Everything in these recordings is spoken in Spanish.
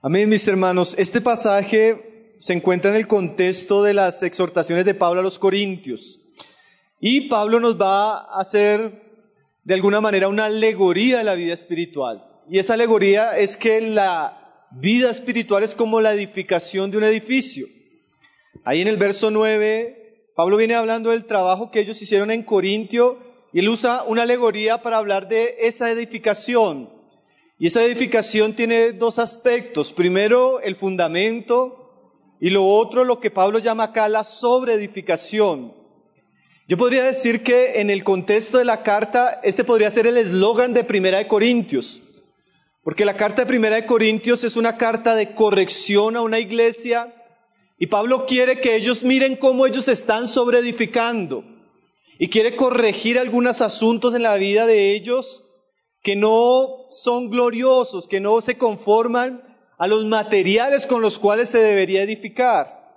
Amén, mis hermanos. Este pasaje se encuentra en el contexto de las exhortaciones de Pablo a los Corintios. Y Pablo nos va a hacer, de alguna manera, una alegoría de la vida espiritual. Y esa alegoría es que la vida espiritual es como la edificación de un edificio. Ahí en el verso 9, Pablo viene hablando del trabajo que ellos hicieron en Corintio, y él usa una alegoría para hablar de esa edificación. Y esa edificación tiene dos aspectos. Primero, el fundamento, y lo otro, lo que Pablo llama acá la sobreedificación. Yo podría decir que en el contexto de la carta, este podría ser el eslogan de Primera de Corintios. Porque la carta de Primera de Corintios es una carta de corrección a una iglesia, y Pablo quiere que ellos miren cómo ellos están sobreedificando. Y quiere corregir algunos asuntos en la vida de ellos que no son gloriosos, que no se conforman a los materiales con los cuales se debería edificar.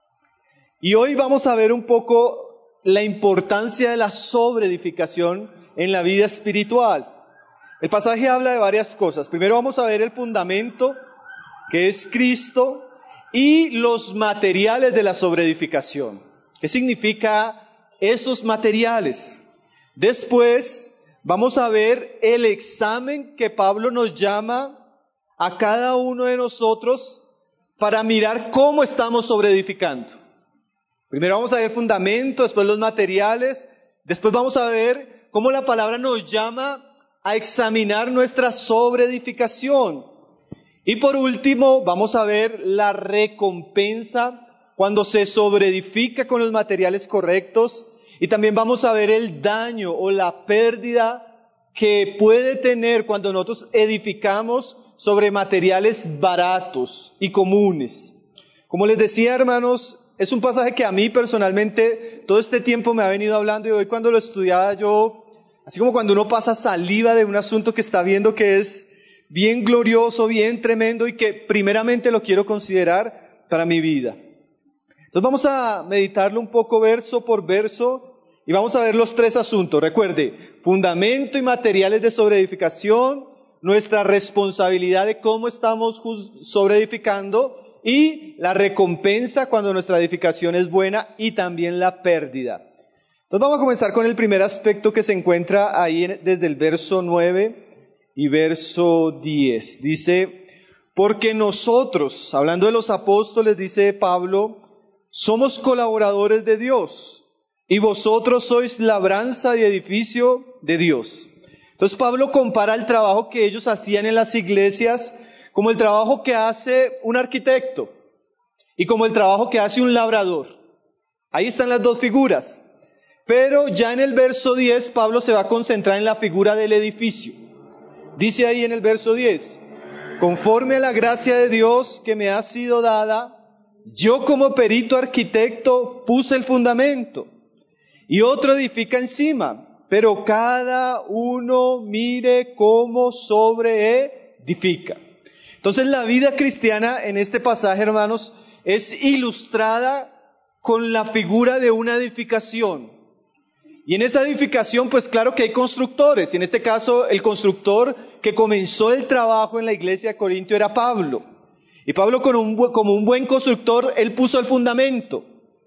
Y hoy vamos a ver un poco la importancia de la sobreedificación en la vida espiritual. El pasaje habla de varias cosas. Primero vamos a ver el fundamento, que es Cristo, y los materiales de la sobreedificación. ¿Qué significa esos materiales? Después vamos a ver el examen que Pablo nos llama a cada uno de nosotros para mirar cómo estamos sobreedificando. Primero vamos a ver el fundamento, después los materiales, después vamos a ver cómo la palabra nos llama a examinar nuestra sobreedificación. Y por último vamos a ver la recompensa cuando se sobreedifica con los materiales correctos. Y también vamos a ver el daño o la pérdida que puede tener cuando nosotros edificamos sobre materiales baratos y comunes. Como les decía, hermanos, es un pasaje que a mí personalmente todo este tiempo me ha venido hablando, y hoy cuando lo estudiaba yo, así como cuando uno pasa saliva de un asunto que está viendo que es bien glorioso, bien tremendo y que primeramente lo quiero considerar para mi vida. Entonces vamos a meditarlo un poco verso por verso y vamos a ver los tres asuntos. Recuerde, fundamento y materiales de sobreedificación, nuestra responsabilidad de cómo estamos sobreedificando y la recompensa cuando nuestra edificación es buena y también la pérdida. Entonces vamos a comenzar con el primer aspecto que se encuentra ahí desde el verso 9 y verso 10. Dice, porque nosotros, hablando de los apóstoles, dice Pablo, somos colaboradores de Dios y vosotros sois labranza y edificio de Dios. Entonces Pablo compara el trabajo que ellos hacían en las iglesias como el trabajo que hace un arquitecto y como el trabajo que hace un labrador. Ahí están las dos figuras. Pero ya en el verso 10 Pablo se va a concentrar en la figura del edificio. Dice ahí en el verso 10, conforme a la gracia de Dios que me ha sido dada, yo como perito arquitecto puse el fundamento y otro edifica encima, pero cada uno mire cómo sobreedifica. Entonces la vida cristiana en este pasaje, hermanos, es ilustrada con la figura de una edificación. Y en esa edificación, pues claro que hay constructores, y en este caso el constructor que comenzó el trabajo en la iglesia de Corintio era Pablo. Y Pablo como un buen constructor, él puso el fundamento.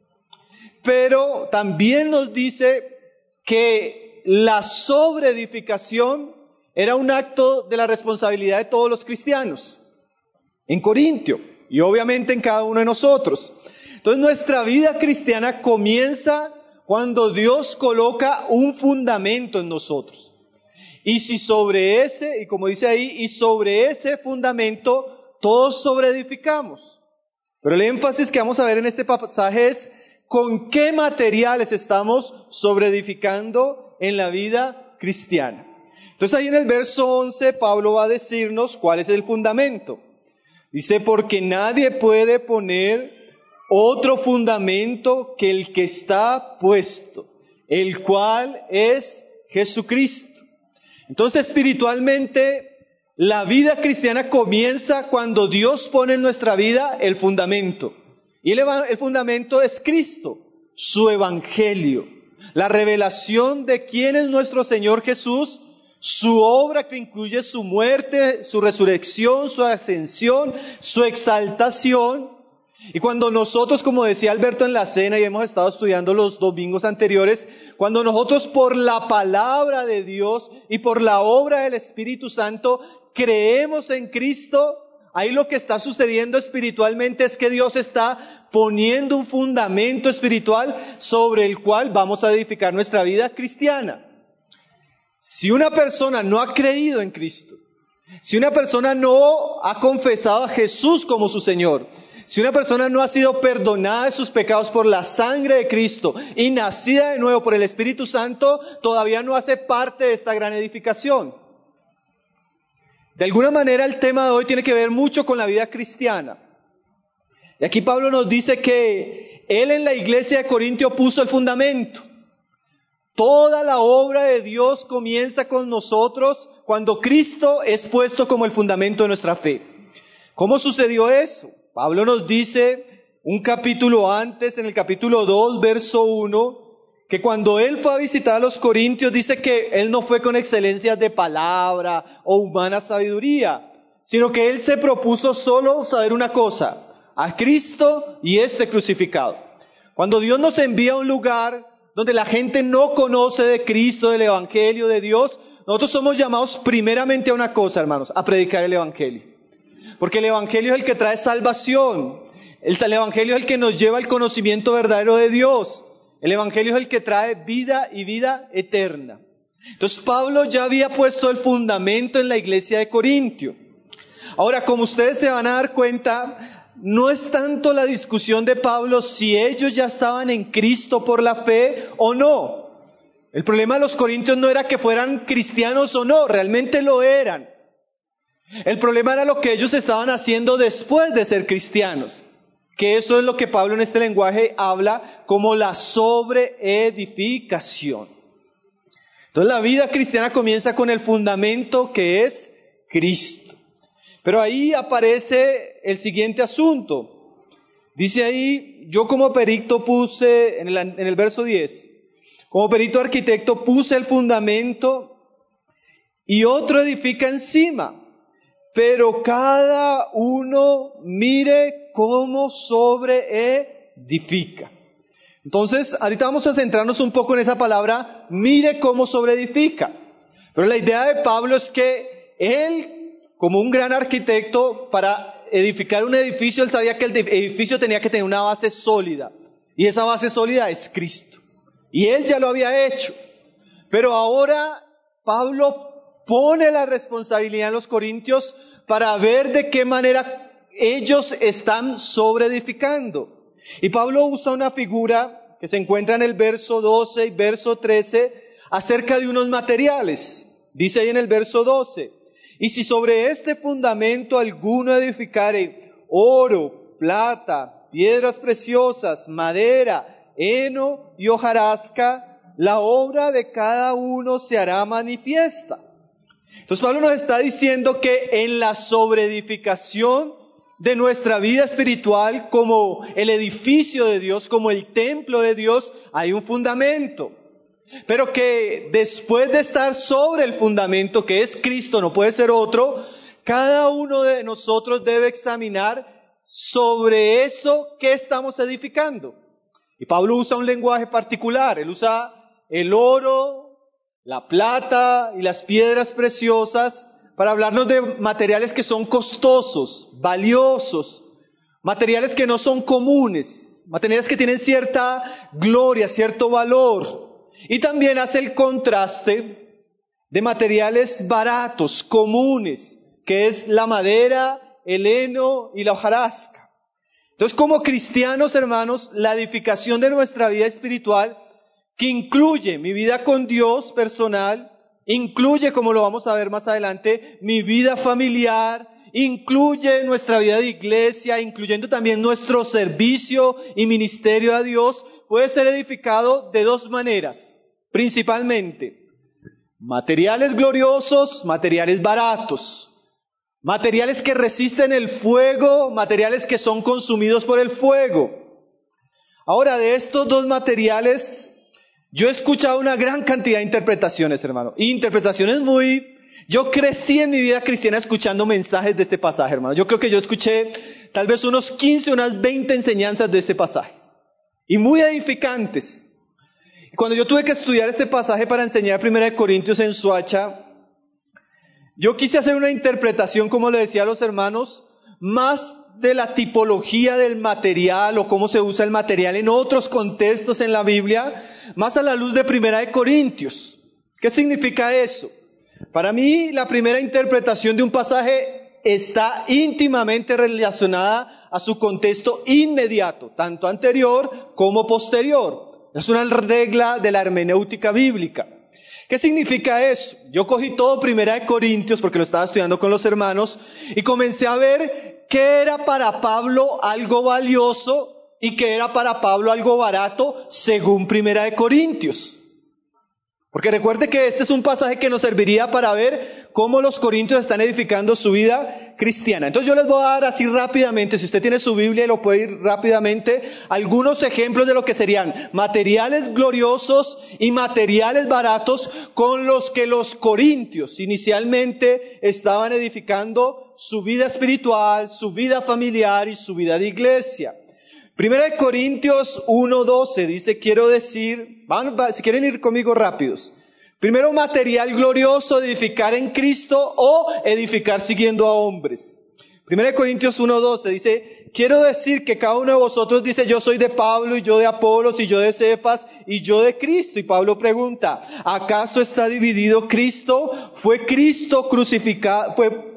Pero también nos dice que la sobreedificación era un acto de la responsabilidad de todos los cristianos en Corintio y obviamente en cada uno de nosotros. Entonces nuestra vida cristiana comienza cuando Dios coloca un fundamento en nosotros. Y si sobre ese, y como dice ahí, y sobre ese fundamento todos sobreedificamos. Pero el énfasis que vamos a ver en este pasaje es con qué materiales estamos sobreedificando en la vida cristiana. Entonces ahí en el verso 11 Pablo va a decirnos cuál es el fundamento. Dice, porque nadie puede poner otro fundamento que el que está puesto, el cual es Jesucristo. Entonces espiritualmente la vida cristiana comienza cuando Dios pone en nuestra vida el fundamento. Y el fundamento es Cristo, su evangelio, la revelación de quién es nuestro Señor Jesús, su obra que incluye su muerte, su resurrección, su ascensión, su exaltación. Y cuando nosotros, como decía Alberto en la cena y hemos estado estudiando los domingos anteriores, cuando nosotros por la palabra de Dios y por la obra del Espíritu Santo creemos en Cristo, ahí lo que está sucediendo espiritualmente es que Dios está poniendo un fundamento espiritual sobre el cual vamos a edificar nuestra vida cristiana. Si una persona no ha creído en Cristo, si una persona no ha confesado a Jesús como su Señor, si una persona no ha sido perdonada de sus pecados por la sangre de Cristo y nacida de nuevo por el Espíritu Santo, todavía no hace parte de esta gran edificación. De alguna manera el tema de hoy tiene que ver mucho con la vida cristiana. Y aquí Pablo nos dice que él en la iglesia de Corintio puso el fundamento. Toda la obra de Dios comienza con nosotros cuando Cristo es puesto como el fundamento de nuestra fe. ¿Cómo sucedió eso? Pablo nos dice un capítulo antes, en el capítulo 2, verso 1, que cuando él fue a visitar a los corintios, dice que él no fue con excelencias de palabra o humana sabiduría, sino que él se propuso solo saber una cosa: a Cristo y este crucificado. Cuando Dios nos envía a un lugar donde la gente no conoce de Cristo, del Evangelio de Dios, nosotros somos llamados primeramente a una cosa, hermanos: a predicar el Evangelio. Porque el Evangelio es el que trae salvación. El Evangelio es el que nos lleva al conocimiento verdadero de Dios. El Evangelio es el que trae vida y vida eterna. Entonces Pablo ya había puesto el fundamento en la iglesia de Corintio. Ahora, como ustedes se van a dar cuenta, no es tanto la discusión de Pablo si ellos ya estaban en Cristo por la fe o no. El problema de los corintios no era que fueran cristianos o no, realmente lo eran. El problema era lo que ellos estaban haciendo después de ser cristianos, que eso es lo que Pablo en este lenguaje habla como la sobreedificación. Entonces la vida cristiana comienza con el fundamento que es Cristo. Pero ahí aparece el siguiente asunto. Dice ahí: yo como perito puse, en el verso 10, como perito arquitecto puse el fundamento y otro edifica encima. Pero cada uno mire cómo sobreedifica. Entonces, ahorita vamos a centrarnos un poco en esa palabra, mire cómo sobreedifica. Pero la idea de Pablo es que él, como un gran arquitecto, para edificar un edificio, él sabía que el edificio tenía que tener una base sólida. Y esa base sólida es Cristo. Y él ya lo había hecho. Pero ahora Pablo pone la responsabilidad en los corintios para ver de qué manera ellos están sobreedificando. Y Pablo usa una figura que se encuentra en el verso 12 y verso 13 acerca de unos materiales. Dice ahí en el verso 12: y si sobre este fundamento alguno edificare oro, plata, piedras preciosas, madera, heno y hojarasca, la obra de cada uno se hará manifiesta. Entonces Pablo nos está diciendo que en la sobreedificación de nuestra vida espiritual, como el edificio de Dios, como el templo de Dios, hay un fundamento. Pero que después de estar sobre el fundamento, que es Cristo, no puede ser otro, cada uno de nosotros debe examinar sobre eso que estamos edificando. Y Pablo usa un lenguaje particular. Él usa el oro, la plata y las piedras preciosas para hablarnos de materiales que son costosos, valiosos, materiales que no son comunes, materiales que tienen cierta gloria, cierto valor. Y también hace el contraste de materiales baratos, comunes, que es la madera, el heno y la hojarasca. Entonces, como cristianos, hermanos, la edificación de nuestra vida espiritual, que incluye mi vida con Dios personal, incluye, como lo vamos a ver más adelante, mi vida familiar, incluye nuestra vida de iglesia, incluyendo también nuestro servicio y ministerio a Dios, puede ser edificado de dos maneras, principalmente: materiales gloriosos, materiales baratos, materiales que resisten el fuego, materiales que son consumidos por el fuego. Ahora, de estos dos materiales, Yo he escuchado una gran cantidad de interpretaciones, hermano. Yo crecí en mi vida cristiana escuchando mensajes de este pasaje, hermano. Yo creo que yo escuché tal vez unas 20 enseñanzas de este pasaje. Y muy edificantes. Y cuando yo tuve que estudiar este pasaje para enseñar 1 Corintios en Soacha, yo quise hacer una interpretación, como le decía a los hermanos, más de la tipología del material o cómo se usa el material en otros contextos en la Biblia, más a la luz de 1 Corintios. ¿Qué significa eso? Para mí, la primera interpretación de un pasaje está íntimamente relacionada a su contexto inmediato, tanto anterior como posterior. Es una regla de la hermenéutica bíblica. ¿Qué significa eso? Yo cogí todo 1 Corintios porque lo estaba estudiando con los hermanos y comencé a ver qué era para Pablo algo valioso y qué era para Pablo algo barato según 1 Corintios. Porque recuerde que este es un pasaje que nos serviría para ver cómo los corintios están edificando su vida cristiana. Entonces yo les voy a dar así rápidamente, si usted tiene su Biblia y lo puede ir rápidamente, algunos ejemplos de lo que serían materiales gloriosos y materiales baratos con los que los corintios inicialmente estaban edificando su vida espiritual, su vida familiar y su vida de iglesia. 1 Corintios 1:12 dice, si quieren ir conmigo rápidos. Primero, material glorioso, edificar en Cristo o edificar siguiendo a hombres. 1 Corintios 1:12 dice, quiero decir que cada uno de vosotros dice, yo soy de Pablo, y yo de Apolos, y yo de Cefas, y yo de Cristo. Y Pablo pregunta, ¿acaso está dividido Cristo? ¿Fue Cristo crucificado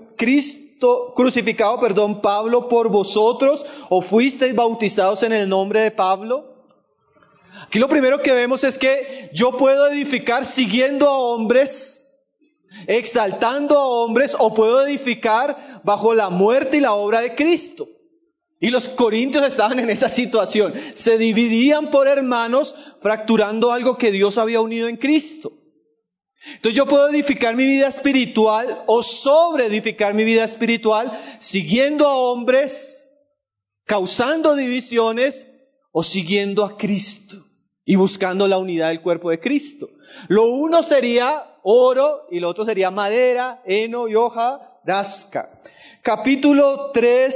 Pablo por vosotros, o fuisteis bautizados en el nombre de Pablo? Aquí lo primero que vemos es que yo puedo edificar siguiendo a hombres, exaltando a hombres, o puedo edificar bajo la muerte y la obra de Cristo. Y los corintios estaban en esa situación. Se dividían por hermanos, fracturando algo que Dios había unido en Cristo. Entonces yo puedo edificar mi vida espiritual o sobreedificar mi vida espiritual siguiendo a hombres, causando divisiones o siguiendo a Cristo y buscando la unidad del cuerpo de Cristo. Lo uno sería oro y lo otro sería madera, heno y hojarasca. Capítulo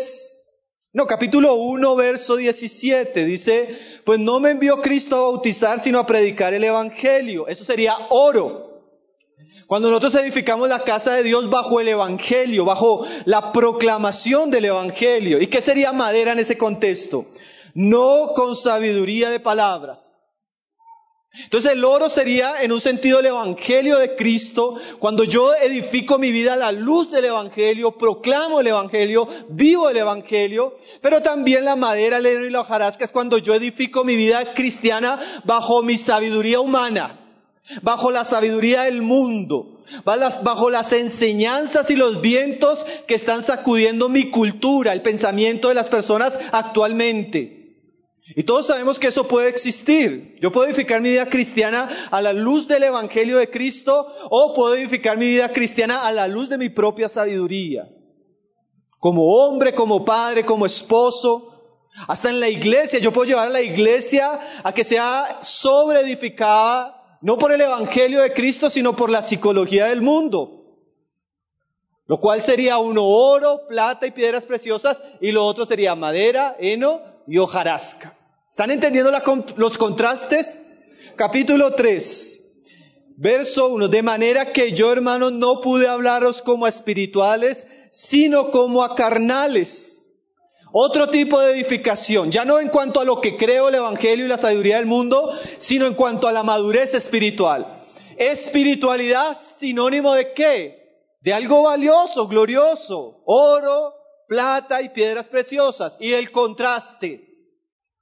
1, verso 17 dice, pues no me envió Cristo a bautizar sino a predicar el evangelio. Eso sería oro. Cuando nosotros edificamos la casa de Dios bajo el evangelio, bajo la proclamación del evangelio. ¿Y qué sería madera en ese contexto? No con sabiduría de palabras. Entonces el oro sería en un sentido el evangelio de Cristo. Cuando yo edifico mi vida a la luz del evangelio, proclamo el evangelio, vivo el evangelio. Pero también la madera, el heno y la hojarasca es cuando yo edifico mi vida cristiana bajo mi sabiduría humana, bajo la sabiduría del mundo, bajo las enseñanzas y los vientos que están sacudiendo mi cultura, el pensamiento de las personas actualmente. Y todos sabemos que eso puede existir. Yo puedo edificar mi vida cristiana a la luz del evangelio de Cristo, o puedo edificar mi vida cristiana a la luz de mi propia sabiduría. Como hombre, como padre, como esposo, hasta en la iglesia. Yo puedo llevar a la iglesia a que sea sobreedificada, no por el evangelio de Cristo, sino por la psicología del mundo. Lo cual sería uno oro, plata y piedras preciosas, y lo otro sería madera, heno y hojarasca. ¿Están entendiendo los contrastes? Capítulo 3, verso 1. De manera que yo, hermanos, no pude hablaros como a espirituales, sino como a carnales. Otro tipo de edificación, ya no en cuanto a lo que creo el evangelio y la sabiduría del mundo, sino en cuanto a la madurez espiritual. Espiritualidad, sinónimo de ¿qué? De algo valioso, glorioso, oro, plata y piedras preciosas. Y el contraste,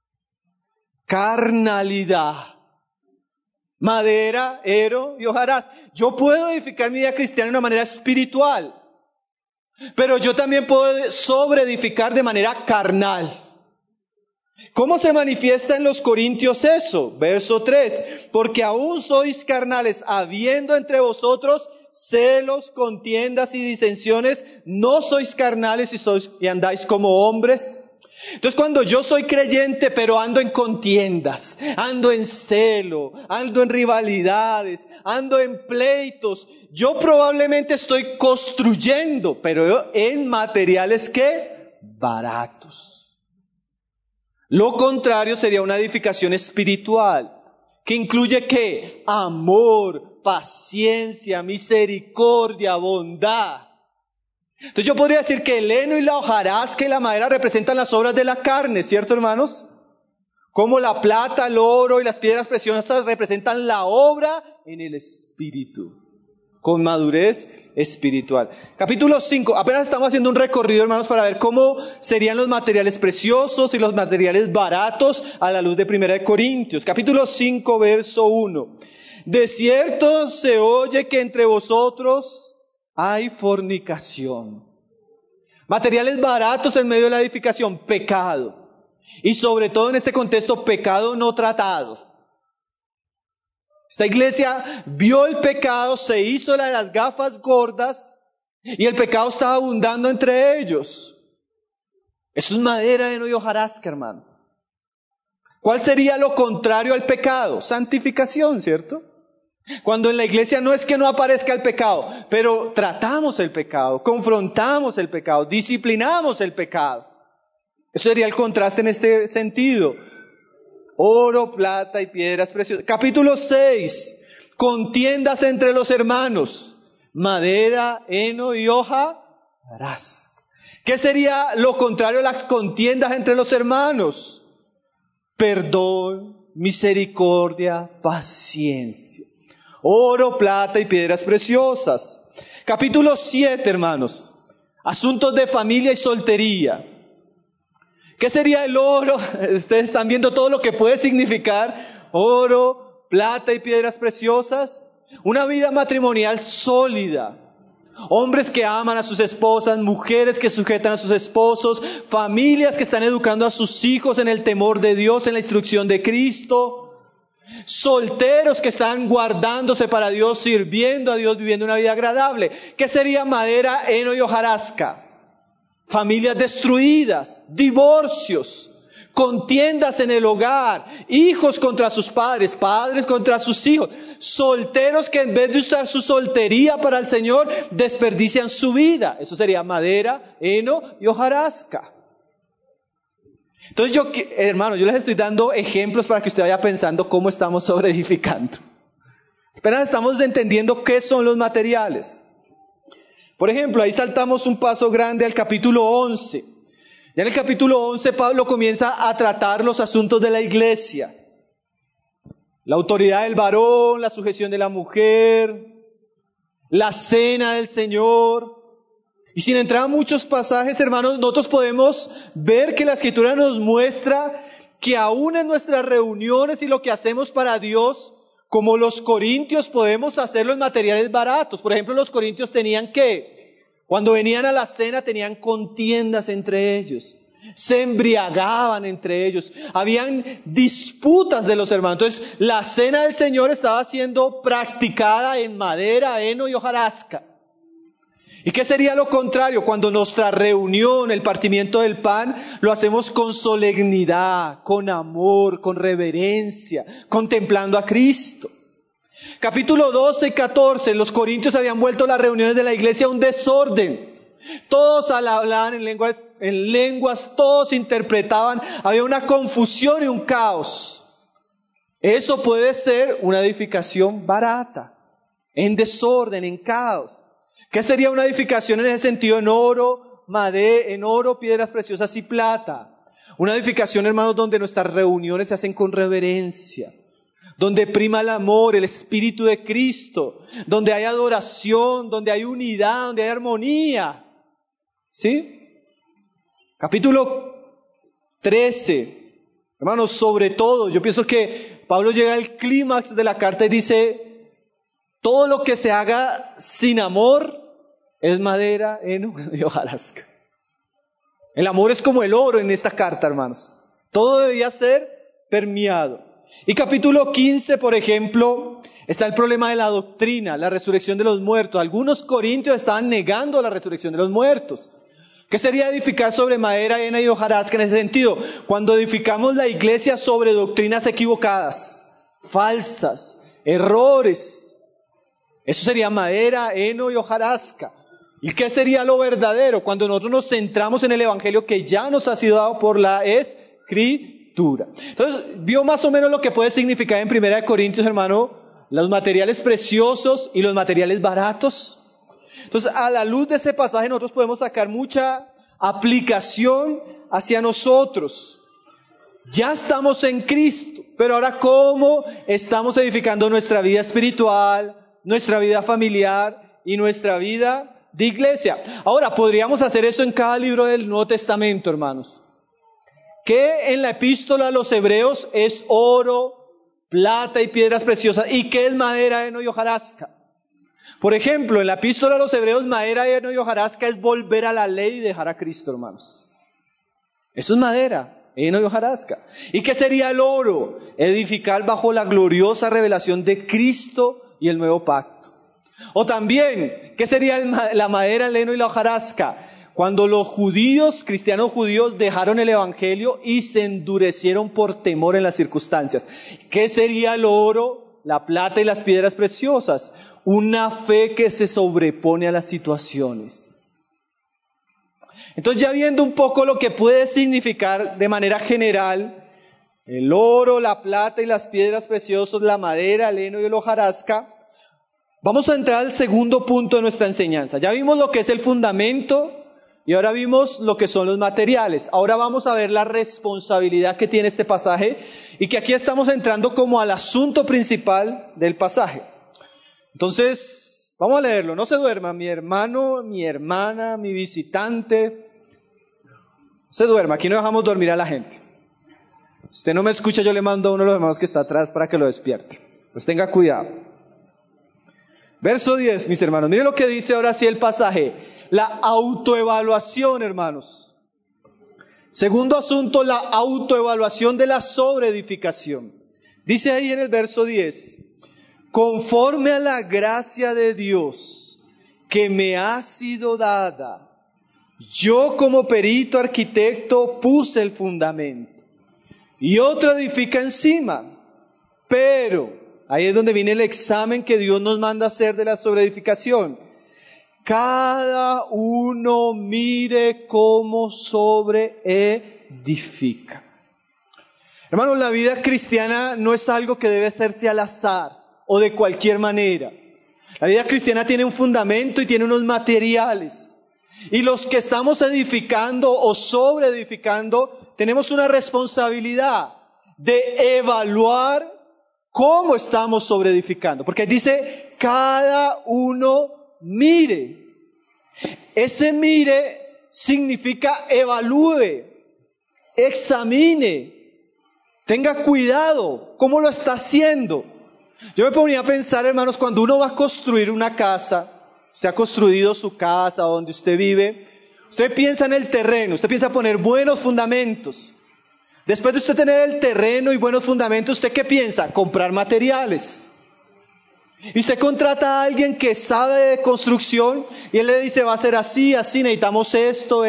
carnalidad, madera, heno y hojarasca. Yo puedo edificar mi vida cristiana de una manera espiritual, pero yo también puedo sobreedificar de manera carnal. ¿Cómo se manifiesta en los Corintios eso? Verso 3. Porque aún sois carnales, habiendo entre vosotros celos, contiendas y disensiones, ¿no sois carnales y andáis como hombres? Entonces cuando yo soy creyente pero ando en contiendas, ando en celo, ando en rivalidades, ando en pleitos, yo probablemente estoy construyendo, pero en materiales ¿qué? Baratos. Lo contrario sería una edificación espiritual, que incluye ¿qué? Amor, paciencia, misericordia, bondad. Entonces yo podría decir que el heno y la hojarasca y la madera representan las obras de la carne, ¿cierto, hermanos? Como la plata, el oro y las piedras preciosas representan la obra en el espíritu, con madurez espiritual. Capítulo 5, apenas estamos haciendo un recorrido, hermanos, para ver cómo serían los materiales preciosos y los materiales baratos a la luz de 1 Corintios. Capítulo 5, verso 1. De cierto se oye que entre vosotros hay fornicación. Materiales baratos en medio de la edificación, pecado. Y sobre todo en este contexto, pecado no tratado. Esta iglesia vio el pecado, se hizo la de las gafas gordas y el pecado estaba abundando entre ellos. Eso es madera, heno y hojarasca, hermano. ¿Cuál sería lo contrario al pecado? Santificación, ¿cierto? Cuando en la iglesia no es que no aparezca el pecado, pero tratamos el pecado, confrontamos el pecado, disciplinamos el pecado. Eso sería el contraste en este sentido. Oro, plata y piedras preciosas. Capítulo 6. Contiendas entre los hermanos. Madera, heno y hojarasca. ¿Qué sería lo contrario a las contiendas entre los hermanos? Perdón, misericordia, paciencia. Oro, plata y piedras preciosas. Capítulo 7, hermanos. Asuntos de familia y soltería. ¿Qué sería el oro? Ustedes están viendo todo lo que puede significar. Oro, plata y piedras preciosas. Una vida matrimonial sólida. Hombres que aman a sus esposas, mujeres que sujetan a sus esposos, familias que están educando a sus hijos en el temor de Dios, en la instrucción de Cristo. Solteros que están guardándose para Dios, sirviendo a Dios, viviendo una vida agradable. ¿Qué sería madera, heno y hojarasca? Familias destruidas, divorcios, contiendas en el hogar, hijos contra sus padres, padres contra sus hijos, solteros que en vez de usar su soltería para el Señor, desperdician su vida. Eso sería madera, heno y hojarasca. Entonces hermanos, yo les estoy dando ejemplos para que usted vaya pensando cómo estamos sobreedificando. Apenas estamos entendiendo qué son los materiales. Por ejemplo, ahí saltamos un paso grande al capítulo 11. Ya en el capítulo 11 Pablo comienza a tratar los asuntos de la iglesia. La autoridad del varón, la sujeción de la mujer, la cena del Señor. Y sin entrar a muchos pasajes, hermanos, nosotros podemos ver que la Escritura nos muestra que aún en nuestras reuniones y lo que hacemos para Dios, como los corintios, podemos hacerlo en materiales baratos. Por ejemplo, los corintios tenían que, cuando venían a la cena, tenían contiendas entre ellos. Se embriagaban entre ellos. Habían disputas de los hermanos. Entonces, la cena del Señor estaba siendo practicada en madera, heno y hojarasca. ¿Y qué sería lo contrario? Cuando nuestra reunión, el partimiento del pan, lo hacemos con solemnidad, con amor, con reverencia, contemplando a Cristo. Capítulo 12 y 14, los corintios habían vuelto las reuniones de la iglesia un desorden. Todos hablaban en lenguas, todos interpretaban, había una confusión y un caos. Eso puede ser una edificación barata, en desorden, en caos. ¿Qué sería una edificación en ese sentido? En oro, piedras preciosas y plata. Una edificación, hermanos, donde nuestras reuniones se hacen con reverencia, donde prima el amor, el Espíritu de Cristo, donde hay adoración, donde hay unidad, donde hay armonía. ¿Sí? Capítulo 13. Hermanos, sobre todo, yo pienso que Pablo llega al clímax de la carta y dice: todo lo que se haga sin amor es madera, heno y hojarasca. El amor es como el oro en esta carta, hermanos. Todo debía ser permeado. Y capítulo 15, por ejemplo, está el problema de la doctrina, la resurrección de los muertos. Algunos corintios estaban negando la resurrección de los muertos. ¿Qué sería edificar sobre madera, heno y hojarasca en ese sentido? Cuando edificamos la iglesia sobre doctrinas equivocadas, falsas, errores. Eso sería madera, heno y hojarasca. ¿Y qué sería lo verdadero? Cuando nosotros nos centramos en el evangelio que ya nos ha sido dado por la Escritura. Entonces, vio más o menos lo que puede significar en 1 Corintios, hermano, los materiales preciosos y los materiales baratos. Entonces, a la luz de ese pasaje nosotros podemos sacar mucha aplicación hacia nosotros. Ya estamos en Cristo, pero ahora ¿cómo estamos edificando nuestra vida espiritual, nuestra vida familiar y nuestra vida de iglesia? Ahora, podríamos hacer eso en cada libro del Nuevo Testamento, hermanos. ¿Qué en la epístola a los Hebreos es oro, plata y piedras preciosas? ¿Y qué es madera, heno y hojarasca? Por ejemplo, en la epístola a los Hebreos, madera, heno y hojarasca es volver a la ley y dejar a Cristo, hermanos. Eso es madera, heno y hojarasca. ¿Y qué sería el oro? Edificar bajo la gloriosa revelación de Cristo y el nuevo pacto. O también, ¿qué sería la madera, el heno y la hojarasca? Cuando los judíos, cristianos judíos, dejaron el evangelio y se endurecieron por temor en las circunstancias. ¿Qué sería el oro, la plata y las piedras preciosas? Una fe que se sobrepone a las situaciones. Entonces, ya viendo un poco lo que puede significar de manera general el oro, la plata y las piedras preciosas, la madera, el heno y el hojarasca, vamos a entrar al segundo punto de nuestra enseñanza. Ya vimos lo que es el fundamento y ahora vimos lo que son los materiales. Ahora vamos a ver la responsabilidad que tiene este pasaje y que aquí estamos entrando como al asunto principal del pasaje. Entonces, vamos a leerlo. No se duerma, mi hermano, mi hermana, mi visitante. No se duerma, aquí no dejamos dormir a la gente. Si usted no me escucha, yo le mando a uno de los hermanos que está atrás para que lo despierte. Pues tenga cuidado. Verso 10, mis hermanos. Mire lo que dice ahora sí el pasaje. La autoevaluación, hermanos. Segundo asunto, la autoevaluación de la sobreedificación. Dice ahí en el verso 10. Conforme a la gracia de Dios que me ha sido dada, yo como perito arquitecto puse el fundamento y otro edifica encima. Pero, ahí es donde viene el examen que Dios nos manda hacer de la sobreedificación. Cada uno mire cómo sobreedifica. Hermanos, la vida cristiana no es algo que debe hacerse al azar o de cualquier manera. La vida cristiana tiene un fundamento y tiene unos materiales. Y los que estamos edificando o sobreedificando, tenemos una responsabilidad de evaluar cómo estamos sobreedificando. Porque dice, cada uno mire. Ese mire significa evalúe, examine, tenga cuidado, ¿cómo lo está haciendo? Yo me ponía a pensar, hermanos, cuando uno va a construir una casa, usted ha construido su casa donde usted vive, usted piensa en el terreno, usted piensa poner buenos fundamentos. Después de usted tener el terreno y buenos fundamentos, ¿usted qué piensa? Comprar materiales. Y usted contrata a alguien que sabe de construcción y él le dice, va a ser así, así, necesitamos esto.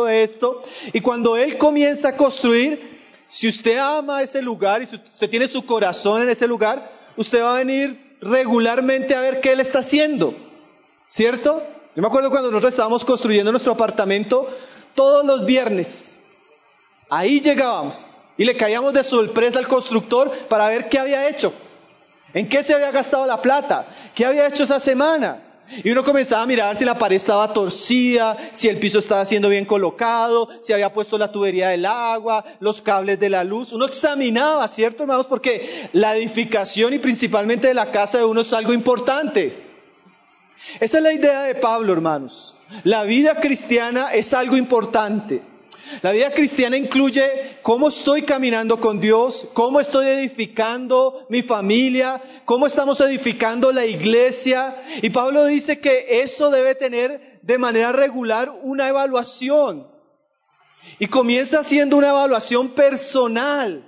Y cuando él comienza a construir, si usted ama ese lugar y si usted tiene su corazón en ese lugar, usted va a venir regularmente a ver qué él está haciendo, ¿cierto? Yo me acuerdo cuando nosotros estábamos construyendo nuestro apartamento, todos los viernes, ahí llegábamos y le caíamos de sorpresa al constructor para ver qué había hecho. ¿En qué se había gastado la plata? ¿Qué había hecho esa semana? Y uno comenzaba a mirar si la pared estaba torcida, si el piso estaba siendo bien colocado, si había puesto la tubería del agua, los cables de la luz. Uno examinaba, ¿cierto, hermanos? Porque la edificación y principalmente de la casa de uno es algo importante. Esa es la idea de Pablo, hermanos. La vida cristiana es algo importante. La vida cristiana incluye cómo estoy caminando con Dios, cómo estoy edificando mi familia, cómo estamos edificando la iglesia. Y Pablo dice que eso debe tener de manera regular una evaluación. Y comienza haciendo una evaluación personal.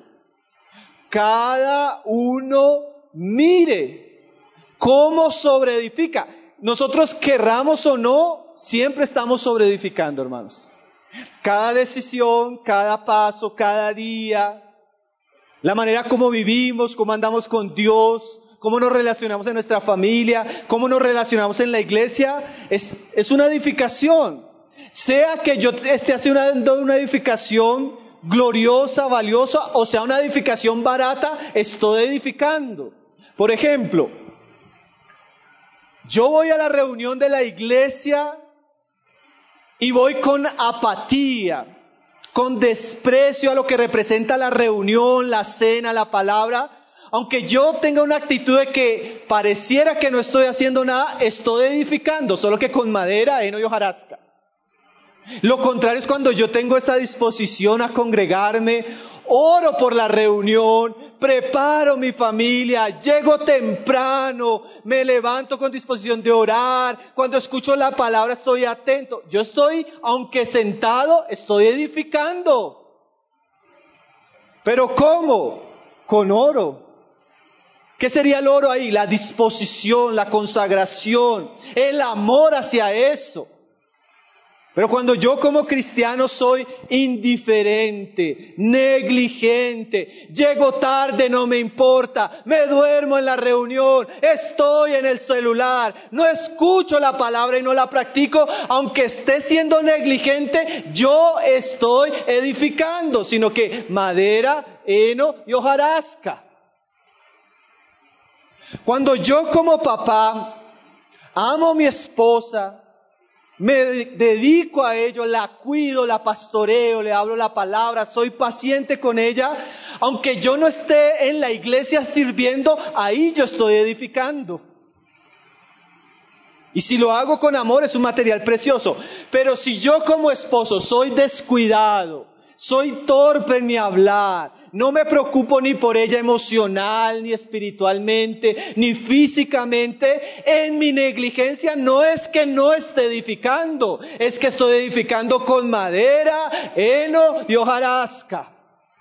Cada uno mire cómo sobreedifica. Nosotros querramos o no, siempre estamos sobreedificando, hermanos. Cada decisión, cada paso, cada día, la manera como vivimos, cómo andamos con Dios, cómo nos relacionamos en nuestra familia, cómo nos relacionamos en la iglesia, es una edificación. Sea que yo esté haciendo una edificación gloriosa, valiosa, o sea una edificación barata, estoy edificando. Por ejemplo, yo voy a la reunión de la iglesia y voy con apatía, con desprecio a lo que representa la reunión, la cena, la palabra. Aunque yo tenga una actitud de que pareciera que no estoy haciendo nada, estoy edificando, solo que con madera, heno y hojarasca. Lo contrario es cuando yo tengo esa disposición a congregarme, oro por la reunión, preparo mi familia, llego temprano, me levanto con disposición de orar, cuando escucho la palabra estoy atento. Yo estoy, aunque sentado, estoy edificando. ¿Pero cómo? Con oro. ¿Qué sería el oro ahí? La disposición, la consagración, el amor hacia eso. Pero cuando yo como cristiano soy indiferente, negligente, llego tarde, no me importa, me duermo en la reunión, estoy en el celular, no escucho la palabra y no la practico, aunque esté siendo negligente, yo estoy edificando, sino que madera, heno y hojarasca. Cuando yo como papá amo a mi esposa, me dedico a ello, la cuido, la pastoreo, le hablo la palabra, soy paciente con ella, aunque yo no esté en la iglesia sirviendo, ahí yo estoy edificando. Y si lo hago con amor es un material precioso, pero si yo como esposo soy descuidado, soy torpe en mi hablar, no me preocupo ni por ella emocional, ni espiritualmente, ni físicamente, en mi negligencia no es que no esté edificando, es que estoy edificando con madera, heno y hojarasca.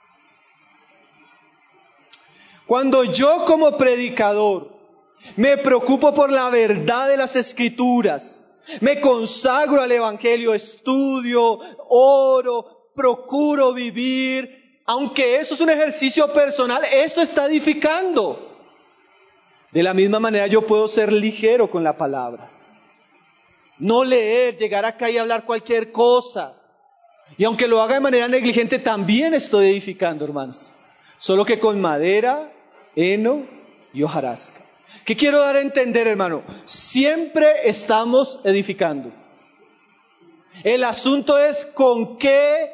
Cuando yo como predicador me preocupo por la verdad de las Escrituras, me consagro al Evangelio, estudio, oro, procuro vivir, aunque eso es un ejercicio personal, eso está edificando. De la misma manera yo puedo ser ligero con la palabra, no leer, llegar acá y hablar cualquier cosa, y aunque lo haga de manera negligente también estoy edificando, hermanos, solo que con madera, heno y hojarasca. ¿Qué quiero dar a entender, hermano? Siempre estamos edificando. El asunto es con qué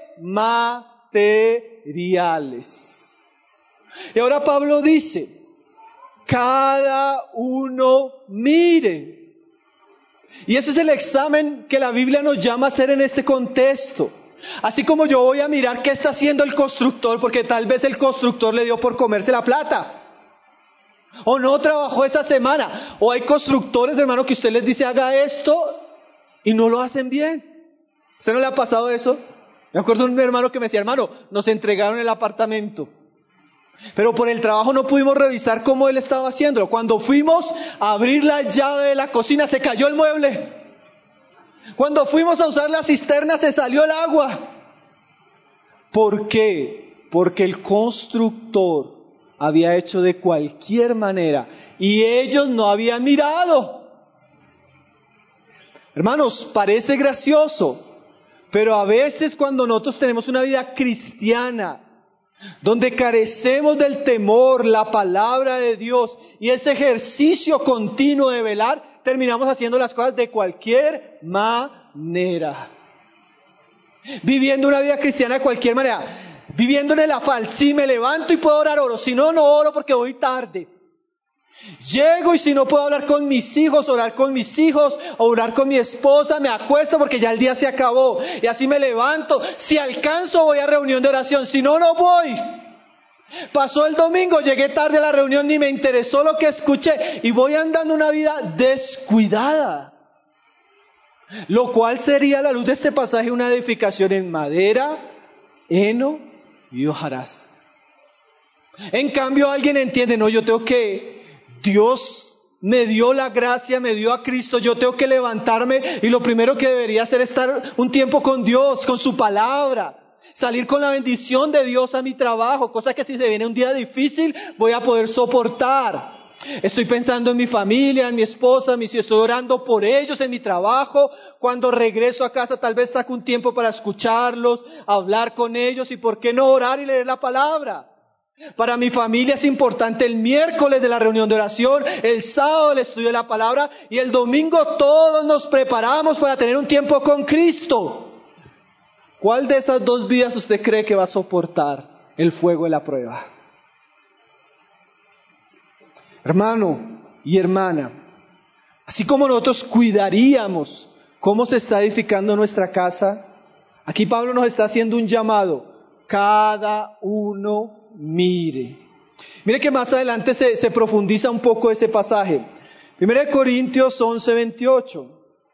materiales. Y ahora Pablo dice, cada uno mire. Y ese es el examen que la Biblia nos llama a hacer en este contexto. Así como yo voy a mirar qué está haciendo el constructor, porque tal vez el constructor le dio por comerse la plata, o no trabajó esa semana, o hay constructores, hermano, que usted les dice haga esto y no lo hacen bien. ¿Usted no le ha pasado eso? Me acuerdo de un hermano que me decía, hermano, nos entregaron el apartamento, pero por el trabajo no pudimos revisar cómo él estaba haciéndolo. Cuando fuimos a abrir la llave de la cocina, se cayó el mueble. Cuando fuimos a usar la cisterna, se salió el agua. ¿Por qué? Porque el constructor había hecho de cualquier manera y ellos no habían mirado. Hermanos, parece gracioso, pero a veces cuando nosotros tenemos una vida cristiana, donde carecemos del temor, la palabra de Dios y ese ejercicio continuo de velar, terminamos haciendo las cosas de cualquier manera. Viviendo una vida cristiana de cualquier manera, viviendo en el afán, si me levanto y puedo orar, oro, si no, no oro porque voy tarde. Llego y si no puedo hablar con mis hijos, orar con mis hijos, orar con mi esposa, me acuesto porque ya el día se acabó. Y así me levanto, si alcanzo voy a reunión de oración, si no, no voy. Pasó el domingo, llegué tarde a la reunión, ni me interesó lo que escuché y voy andando una vida descuidada. Lo cual sería a la luz de este pasaje una edificación en madera, heno y hojarasca. En cambio alguien entiende, no, yo tengo que, Dios me dio la gracia, me dio a Cristo, yo tengo que levantarme y lo primero que debería hacer es estar un tiempo con Dios, con su palabra. Salir con la bendición de Dios a mi trabajo, cosa que si se viene un día difícil voy a poder soportar. Estoy pensando en mi familia, en mi esposa, estoy orando por ellos en mi trabajo. Cuando regreso a casa tal vez saco un tiempo para escucharlos, hablar con ellos y por qué no orar y leer la palabra. Para mi familia es importante el miércoles de la reunión de oración, el sábado el estudio de la palabra y el domingo todos nos preparamos para tener un tiempo con Cristo. ¿Cuál de esas dos vidas usted cree que va a soportar el fuego de la prueba? Hermano y hermana, así como nosotros cuidaríamos cómo se está edificando nuestra casa, aquí Pablo nos está haciendo un llamado. Cada uno mire. Mire que más adelante se profundiza un poco ese pasaje. 1 Corintios 11:28.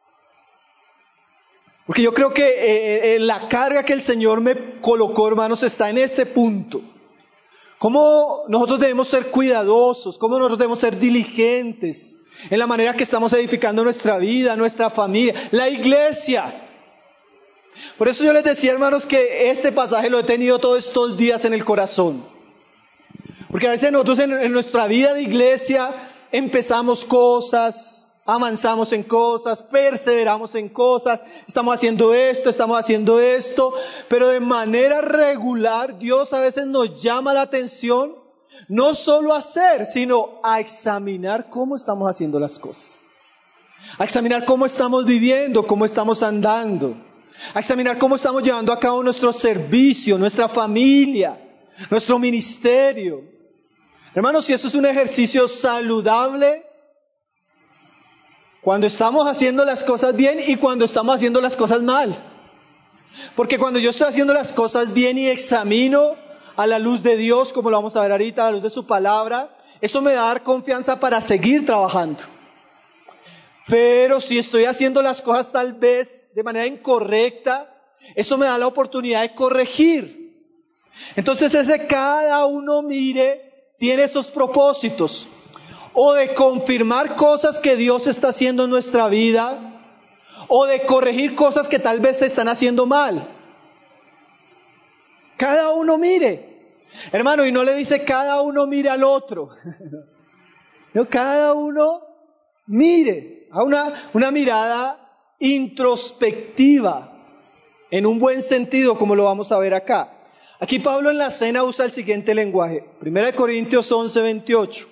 Porque yo creo que la carga que el Señor me colocó, hermanos, está en este punto. Cómo nosotros debemos ser cuidadosos, cómo nosotros debemos ser diligentes en la manera que estamos edificando nuestra vida, nuestra familia, la iglesia. Por eso yo les decía, hermanos, que este pasaje lo he tenido todos estos días en el corazón. Porque a veces nosotros en nuestra vida de iglesia empezamos cosas, avanzamos en cosas, perseveramos en cosas, estamos haciendo esto, pero de manera regular Dios a veces nos llama la atención, no solo a hacer, sino a examinar cómo estamos haciendo las cosas, a examinar cómo estamos viviendo, cómo estamos andando, a examinar cómo estamos llevando a cabo nuestro servicio, nuestra familia, nuestro ministerio. Hermanos, si eso es un ejercicio saludable, cuando estamos haciendo las cosas bien y cuando estamos haciendo las cosas mal. Porque cuando yo estoy haciendo las cosas bien y examino a la luz de Dios, como lo vamos a ver ahorita, a la luz de su palabra, eso me da confianza para seguir trabajando. Pero si estoy haciendo las cosas tal vez de manera incorrecta, eso me da la oportunidad de corregir. Entonces ese cada uno mire, tiene esos propósitos. O de confirmar cosas que Dios está haciendo en nuestra vida, o de corregir cosas que tal vez se están haciendo mal. Cada uno mire, hermano, y no le dice cada uno mire al otro. No, cada uno mire, a una mirada introspectiva, en un buen sentido, como lo vamos a ver acá. Aquí Pablo en la cena usa el siguiente lenguaje, 1 Corintios 11:28.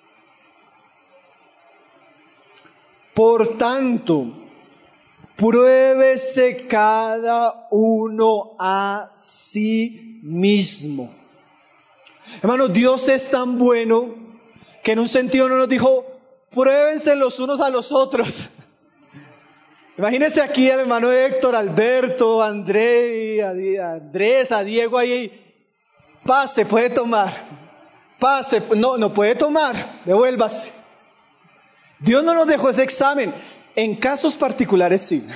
Por tanto, pruébese cada uno a sí mismo. Hermano, Dios es tan bueno que en un sentido no nos dijo, pruébense los unos a los otros. Imagínense aquí al hermano Héctor, Alberto, Andrés, a Diego ahí. Pase, puede tomar. Pase, no puede tomar, devuélvase. Dios no nos dejó ese examen. En casos particulares sí.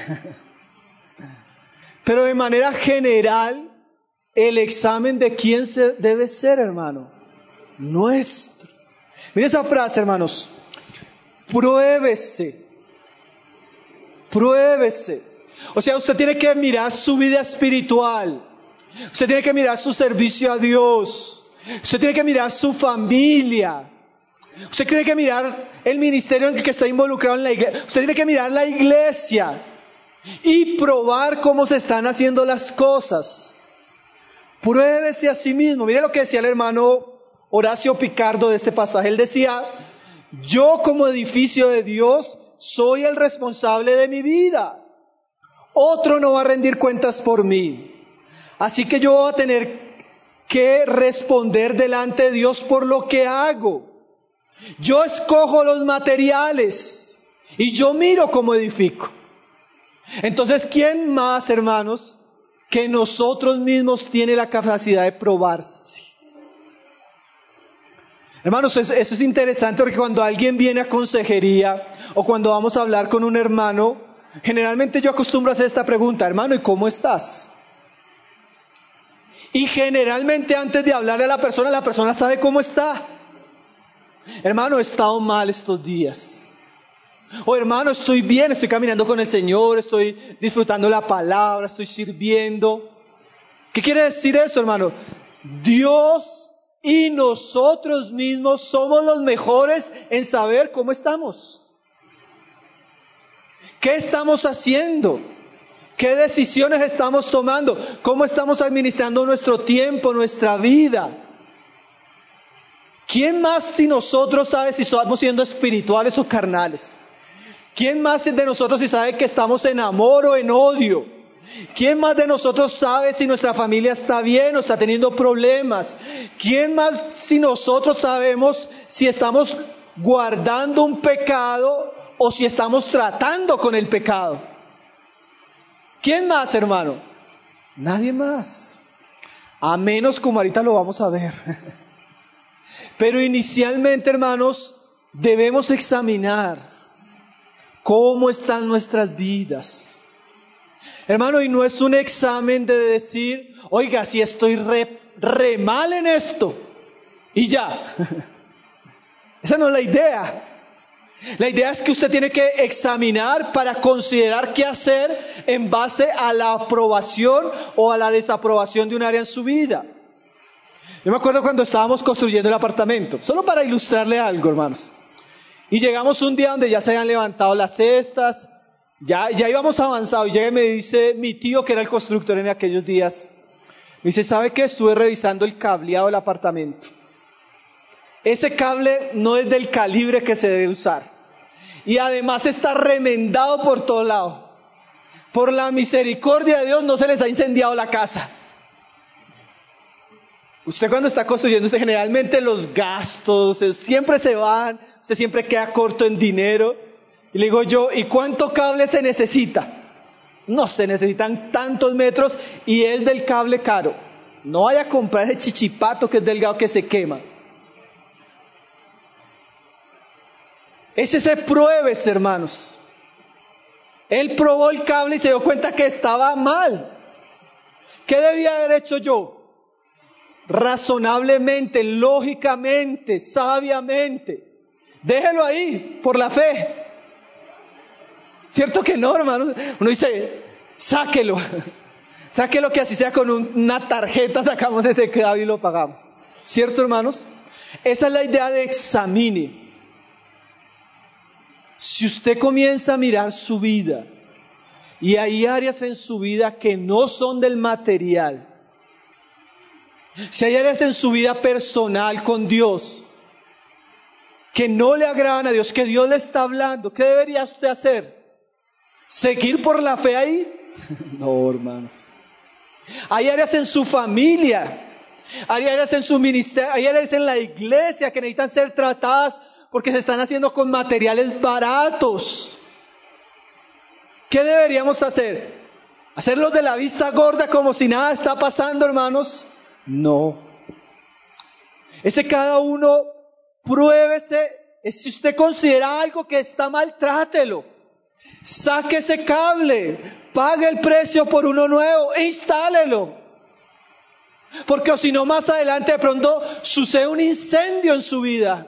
Pero de manera general, el examen de quién se debe ser, hermano. Nuestro. Mire esa frase, hermanos. Pruébese. Pruébese. O sea, usted tiene que mirar su vida espiritual. Usted tiene que mirar su servicio a Dios. Usted tiene que mirar su familia. Usted tiene que mirar el ministerio en el que está involucrado en la iglesia. Usted tiene que mirar la iglesia y probar cómo se están haciendo las cosas. Pruébese a sí mismo. Mire lo que decía el hermano Horacio Picardo de este pasaje. Él decía, yo como edificio de Dios soy el responsable de mi vida. Otro no va a rendir cuentas por mí. Así que yo voy a tener que responder delante de Dios por lo que hago. Yo escojo los materiales y yo miro cómo edifico. Entonces, ¿quién más, hermanos, que nosotros mismos tiene la capacidad de probarse? Hermanos, eso es interesante porque cuando alguien viene a consejería o cuando vamos a hablar con un hermano, generalmente yo acostumbro a hacer esta pregunta, hermano, ¿y cómo estás? Y generalmente antes de hablarle a la persona sabe cómo está. Hermano, he estado mal estos días. O hermano, estoy bien, estoy caminando con el Señor, estoy disfrutando la palabra, estoy sirviendo. ¿Qué quiere decir eso, hermano? Dios y nosotros mismos somos los mejores en saber cómo estamos. ¿Qué estamos haciendo? ¿Qué decisiones estamos tomando? ¿Cómo estamos administrando nuestro tiempo, nuestra vida? ¿Quién más si nosotros sabe si estamos siendo espirituales o carnales? ¿Quién más de nosotros si sabe que estamos en amor o en odio? ¿Quién más de nosotros sabe si nuestra familia está bien o está teniendo problemas? ¿Quién más si nosotros sabemos si estamos guardando un pecado o si estamos tratando con el pecado? ¿Quién más, hermano? Nadie más. A menos como ahorita lo vamos a ver. Pero inicialmente, hermanos, debemos examinar cómo están nuestras vidas. Hermano, y no es un examen de decir, oiga, si estoy re mal en esto, y ya. Esa no es la idea. La idea es que usted tiene que examinar para considerar qué hacer en base a la aprobación o a la desaprobación de un área en su vida. Yo me acuerdo cuando estábamos construyendo el apartamento, solo para ilustrarle algo, hermanos. Y llegamos un día donde ya se habían levantado las cestas, ya íbamos avanzado, y llega y me dice mi tío, que era el constructor en aquellos días, me dice, ¿sabe qué? Estuve revisando el cableado del apartamento. Ese cable no es del calibre que se debe usar. Y además está remendado por todo lado. Por la misericordia de Dios no se les ha incendiado la casa. Usted cuando está construyendo, usted generalmente los gastos siempre se van, usted siempre queda corto en dinero. Y le digo yo, ¿y cuánto cable se necesita? No, se necesitan tantos metros y es del cable caro. No vaya a comprar ese chichipato que es delgado que se quema. Ese se pruebes, hermanos. Él probó el cable y se dio cuenta que estaba mal. ¿Qué debía haber hecho yo? Razonablemente, lógicamente, sabiamente. Déjelo ahí, por la fe. ¿Cierto que no, hermanos? Uno dice, sáquelo. Sáquelo, que así sea con una tarjeta sacamos ese cable y lo pagamos. ¿Cierto, hermanos? Esa es la idea de examine. Si usted comienza a mirar su vida y hay áreas en su vida que no son del material, si hay áreas en su vida personal con Dios que no le agradan a Dios, que Dios le está hablando, ¿qué debería usted hacer? ¿Seguir por la fe ahí? No, hermanos. Hay áreas en su familia, hay áreas en su ministerio, hay áreas en la iglesia que necesitan ser tratadas porque se están haciendo con materiales baratos. ¿Qué deberíamos hacer? ¿Hacerlos de la vista gorda como si nada está pasando, hermanos? No. Ese cada uno, pruébese. Si usted considera algo que está mal, trátelo. Saque ese cable, pague el precio por uno nuevo e instálelo. Porque si no, más adelante de pronto sucede un incendio en su vida.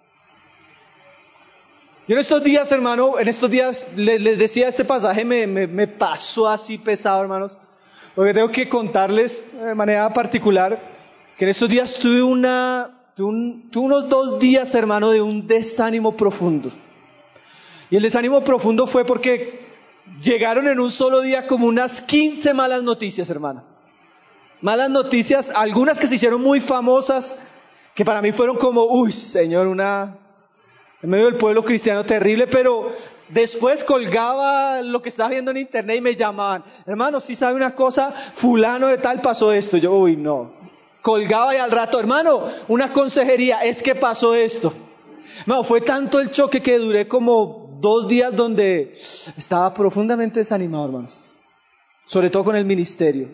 Yo en estos días, hermano, les decía, este pasaje me pasó así pesado, hermanos, porque tengo que contarles de manera particular que en estos días tuve unos 2 días, hermano, de un desánimo profundo. Y el desánimo profundo fue porque llegaron en un solo día como unas 15 malas noticias, hermano. Malas noticias, algunas que se hicieron muy famosas, que para mí fueron como, uy, Señor, en medio del pueblo cristiano terrible, pero después colgaba lo que estaba viendo en internet y me llamaban, hermano, ¿sí sabe una cosa? Fulano de tal pasó esto. Yo, uy, no. Colgaba y al rato, hermano, una consejería, es que pasó esto. No, fue tanto el choque que duré como 2 días donde estaba profundamente desanimado, hermanos. Sobre todo con el ministerio.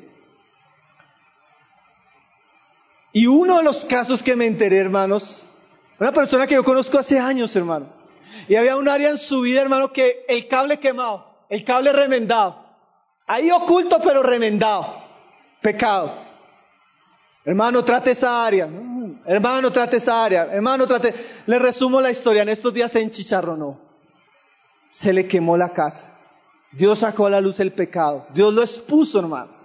Y uno de los casos que me enteré, hermanos, una persona que yo conozco hace años, hermano. Y había un área en su vida, hermano, que el cable quemado, el cable remendado. Ahí oculto, pero remendado. Pecado. Hermano, trate esa área. Hermano, trate esa área. Hermano, trate. Le resumo la historia. En estos días se enchicharronó. Se le quemó la casa. Dios sacó a la luz el pecado. Dios lo expuso, hermanos.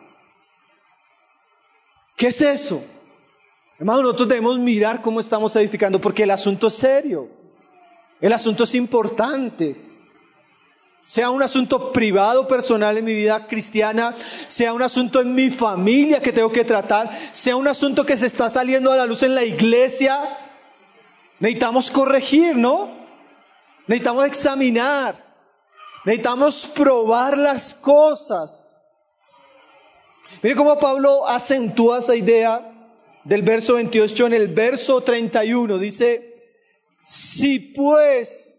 ¿Qué es eso? Hermano, nosotros debemos mirar cómo estamos edificando, porque el asunto es serio. El asunto es importante. Sea un asunto privado, personal en mi vida cristiana, sea un asunto en mi familia que tengo que tratar, sea un asunto que se está saliendo a la luz en la iglesia, necesitamos corregir, ¿no? Necesitamos examinar, necesitamos probar las cosas. Mire cómo Pablo acentúa esa idea del verso 28 en el verso 31. Dice, si pues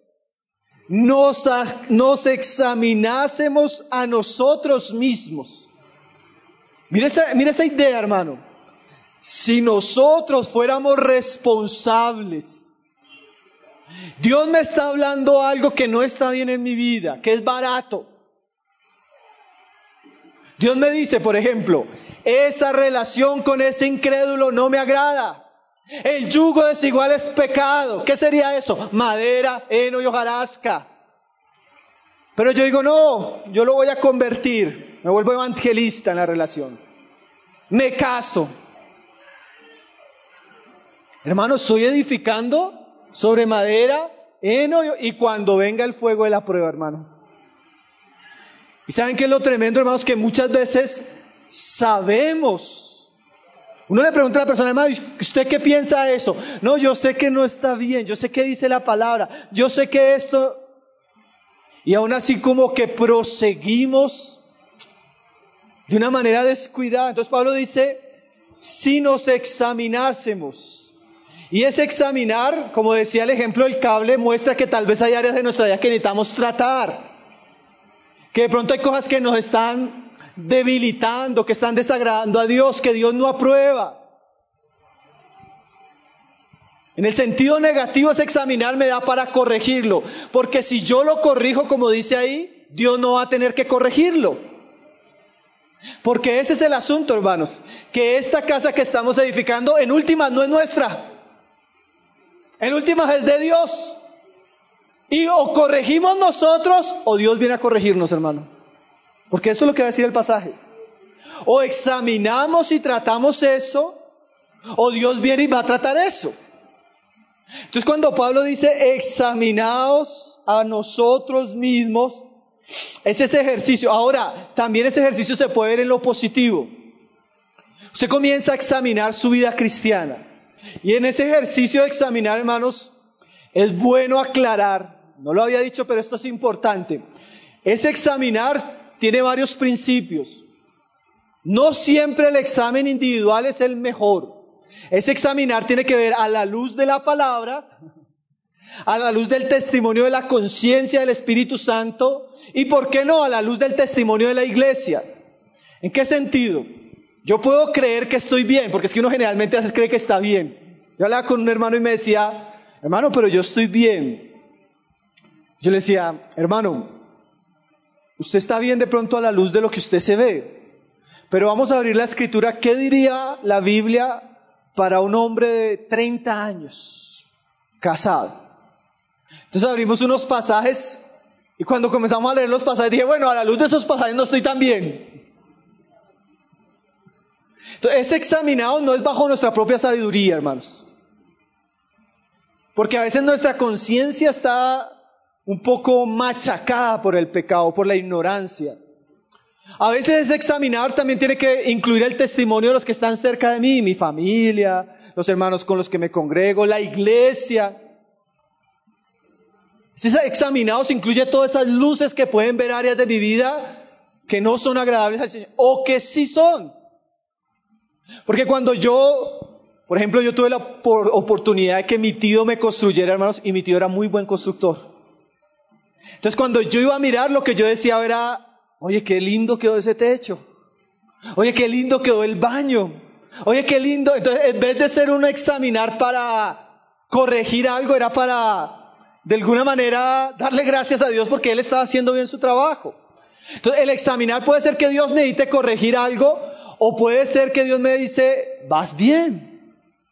nos examinásemos a nosotros mismos. Mira esa idea, hermano. Si nosotros fuéramos responsables, Dios me está hablando algo que no está bien en mi vida, que es barato. Dios me dice, por ejemplo, esa relación con ese incrédulo no me agrada. El yugo desigual es pecado. ¿Qué sería eso? Madera, heno y hojarasca. Pero yo digo, no, yo lo voy a convertir. Me vuelvo evangelista en la relación. Me caso. Hermano, estoy edificando sobre madera, heno y cuando venga el fuego de la prueba, hermano. ¿Y saben qué es lo tremendo, hermanos? Que muchas veces sabemos. Uno le pregunta a la persona, hermano, ¿usted qué piensa de eso? No, yo sé que no está bien, yo sé que dice la palabra, yo sé que esto... Y aún así como que proseguimos de una manera descuidada. Entonces Pablo dice, si nos examinásemos. Y ese examinar, como decía el ejemplo del cable, muestra que tal vez hay áreas de nuestra vida que necesitamos tratar. Que de pronto hay cosas que nos están debilitando, que están desagradando a Dios, que Dios no aprueba. En el sentido negativo, ese examinar me da para corregirlo, porque si yo lo corrijo, como dice ahí, Dios no va a tener que corregirlo. Porque ese es el asunto, hermanos, que esta casa que estamos edificando, en últimas no es nuestra, en últimas es de Dios. Y o corregimos nosotros, o Dios viene a corregirnos, hermano. Porque eso es lo que va a decir el pasaje. O examinamos y tratamos eso, o Dios viene y va a tratar eso. Entonces cuando Pablo dice, examinaos a nosotros mismos, es ese ejercicio. Ahora, también ese ejercicio se puede ver en lo positivo. Usted comienza a examinar su vida cristiana. Y en ese ejercicio de examinar, hermanos, es bueno aclarar, no lo había dicho, pero esto es importante. Ese examinar tiene varios principios. No siempre el examen individual es el mejor. Ese examinar tiene que ver a la luz de la palabra, a la luz del testimonio de la conciencia del Espíritu Santo y, ¿por qué no?, a la luz del testimonio de la iglesia. ¿En qué sentido? Yo puedo creer que estoy bien, porque es que uno generalmente a veces cree que está bien. Yo hablaba con un hermano y me decía, hermano, pero yo estoy bien. Yo le decía, hermano, usted está bien de pronto a la luz de lo que usted se ve, pero vamos a abrir la escritura. ¿Qué diría la Biblia para un hombre de 30 años, casado? Entonces abrimos unos pasajes y cuando comenzamos a leer los pasajes dije, bueno, a la luz de esos pasajes no estoy tan bien. Entonces ese examinado no es bajo nuestra propia sabiduría, hermanos, porque a veces nuestra conciencia está un poco machacada por el pecado, por la ignorancia. A veces ese examinar también tiene que incluir el testimonio de los que están cerca de mí, mi familia, los hermanos con los que me congrego, la iglesia. Ese examinado se incluye todas esas luces que pueden ver áreas de mi vida que no son agradables al Señor, o que sí son. Porque cuando yo, por ejemplo, yo tuve la oportunidad de que mi tío me construyera, hermanos, y mi tío era muy buen constructor. Entonces cuando yo iba a mirar, lo que yo decía era, oye, qué lindo quedó ese techo. Oye, qué lindo quedó el baño. Oye, qué lindo. Entonces, en vez de ser un examinar para corregir algo, era para, de alguna manera, darle gracias a Dios porque Él estaba haciendo bien su trabajo. Entonces, el examinar puede ser que Dios necesite corregir algo, o puede ser que Dios me dice, vas bien.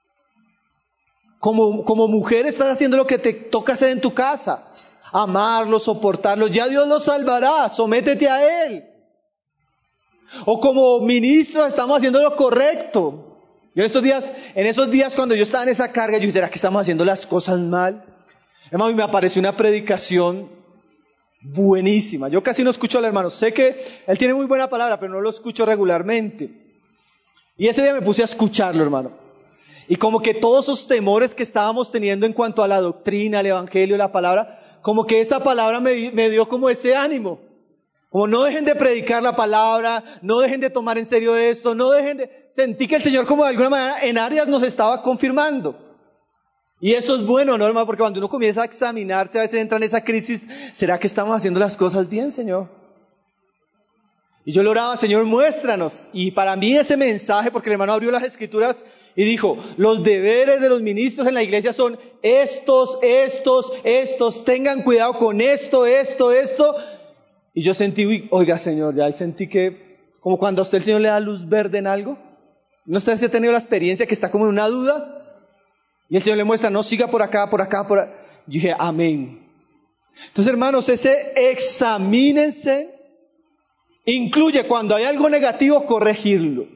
Como mujer estás haciendo lo que te toca hacer en tu casa. Amarlos, soportarlos. Ya Dios los salvará. Sométete a Él. O como ministros estamos haciendo lo correcto. Yo en esos días cuando yo estaba en esa carga, yo dije, ¿será que estamos haciendo las cosas mal? Hermano, y me apareció una predicación buenísima. Yo casi no escucho al hermano. Sé que él tiene muy buena palabra, pero no lo escucho regularmente. Y ese día me puse a escucharlo, hermano. Y como que todos esos temores que estábamos teniendo en cuanto a la doctrina, el evangelio, la palabra, como que esa palabra me dio como ese ánimo. Como no dejen de predicar la palabra, no dejen de tomar en serio esto, Sentí que el Señor como de alguna manera en áreas nos estaba confirmando. Y eso es bueno, ¿no, hermano? Porque cuando uno comienza a examinarse, a veces entra en esa crisis, ¿será que estamos haciendo las cosas bien, Señor? Y yo le oraba, Señor, muéstranos. Y para mí ese mensaje, porque el hermano abrió las Escrituras y dijo, los deberes de los ministros en la iglesia son estos, tengan cuidado con esto. Y yo sentí, oiga, Señor, ya sentí que, como cuando a usted el Señor le da luz verde en algo, ¿no usted ha tenido la experiencia que está como en una duda? Y el Señor le muestra, no, siga por acá. Yo dije, amén. Entonces, hermanos, examínense, incluye cuando hay algo negativo, corregirlo.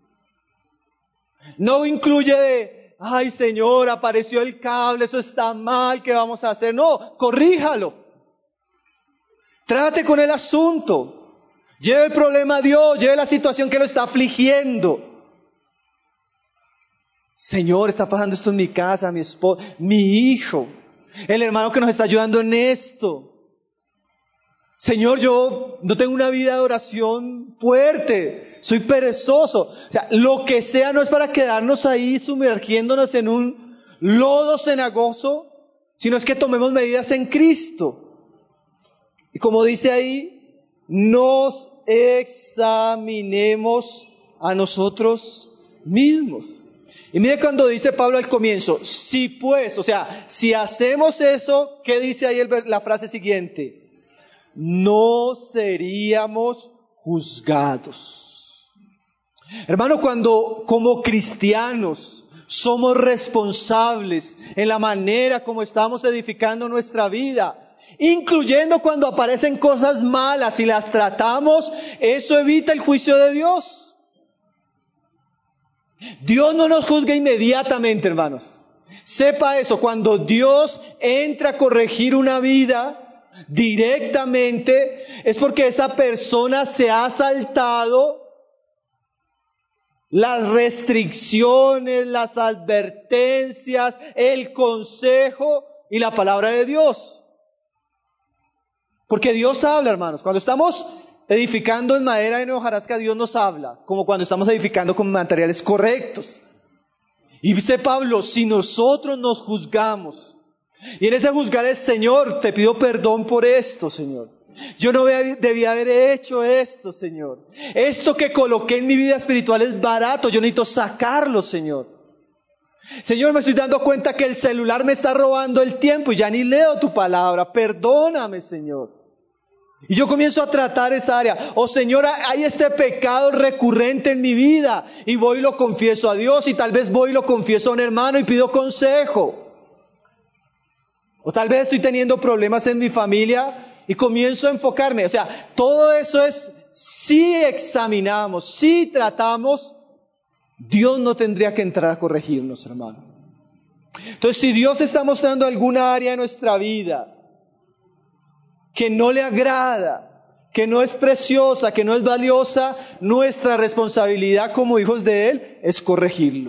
No incluye de, ay Señor, apareció el cable, eso está mal, ¿qué vamos a hacer? No, corríjalo. Trate con el asunto. Lleve el problema a Dios, lleve la situación que lo está afligiendo. Señor, está pasando esto en mi casa, mi esposo, mi hijo, el hermano que nos está ayudando en esto. Señor, yo no tengo una vida de oración fuerte, soy perezoso. O sea, lo que sea no es para quedarnos ahí sumergiéndonos en un lodo cenagoso, sino es que tomemos medidas en Cristo. Y como dice ahí, nos examinemos a nosotros mismos. Y mire cuando dice Pablo al comienzo, si pues, o sea, si hacemos eso, ¿qué dice ahí la frase siguiente? No seríamos juzgados. Hermano, cuando como cristianos somos responsables en la manera como estamos edificando nuestra vida, incluyendo cuando aparecen cosas malas y las tratamos, eso evita el juicio de Dios. Dios no nos juzga inmediatamente, hermanos. Sepa eso, cuando Dios entra a corregir una vida directamente, es porque esa persona se ha saltado las restricciones, las advertencias, el consejo y la palabra de Dios. Porque Dios habla, hermanos. Cuando estamos edificando en madera de hojarasca, Dios nos habla, como cuando estamos edificando con materiales correctos. Y dice Pablo, si nosotros nos juzgamos, y en ese juzgar es, Señor, te pido perdón por esto, Señor. Yo no debía haber hecho esto, Señor. Esto que coloqué en mi vida espiritual es barato, yo necesito sacarlo, Señor. Señor, me estoy dando cuenta que el celular me está robando el tiempo y ya ni leo tu palabra. Perdóname, Señor. Y yo comienzo a tratar esa área. Oh Señor, hay este pecado recurrente en mi vida. Y voy y lo confieso a Dios. Y tal vez voy y lo confieso a un hermano y pido consejo. O tal vez estoy teniendo problemas en mi familia y comienzo a enfocarme. O sea, todo eso es, si examinamos, si tratamos, Dios no tendría que entrar a corregirnos, hermano. Entonces, si Dios está mostrando alguna área de nuestra vida que no le agrada, que no es preciosa, que no es valiosa, nuestra responsabilidad como hijos de Él es corregirlo.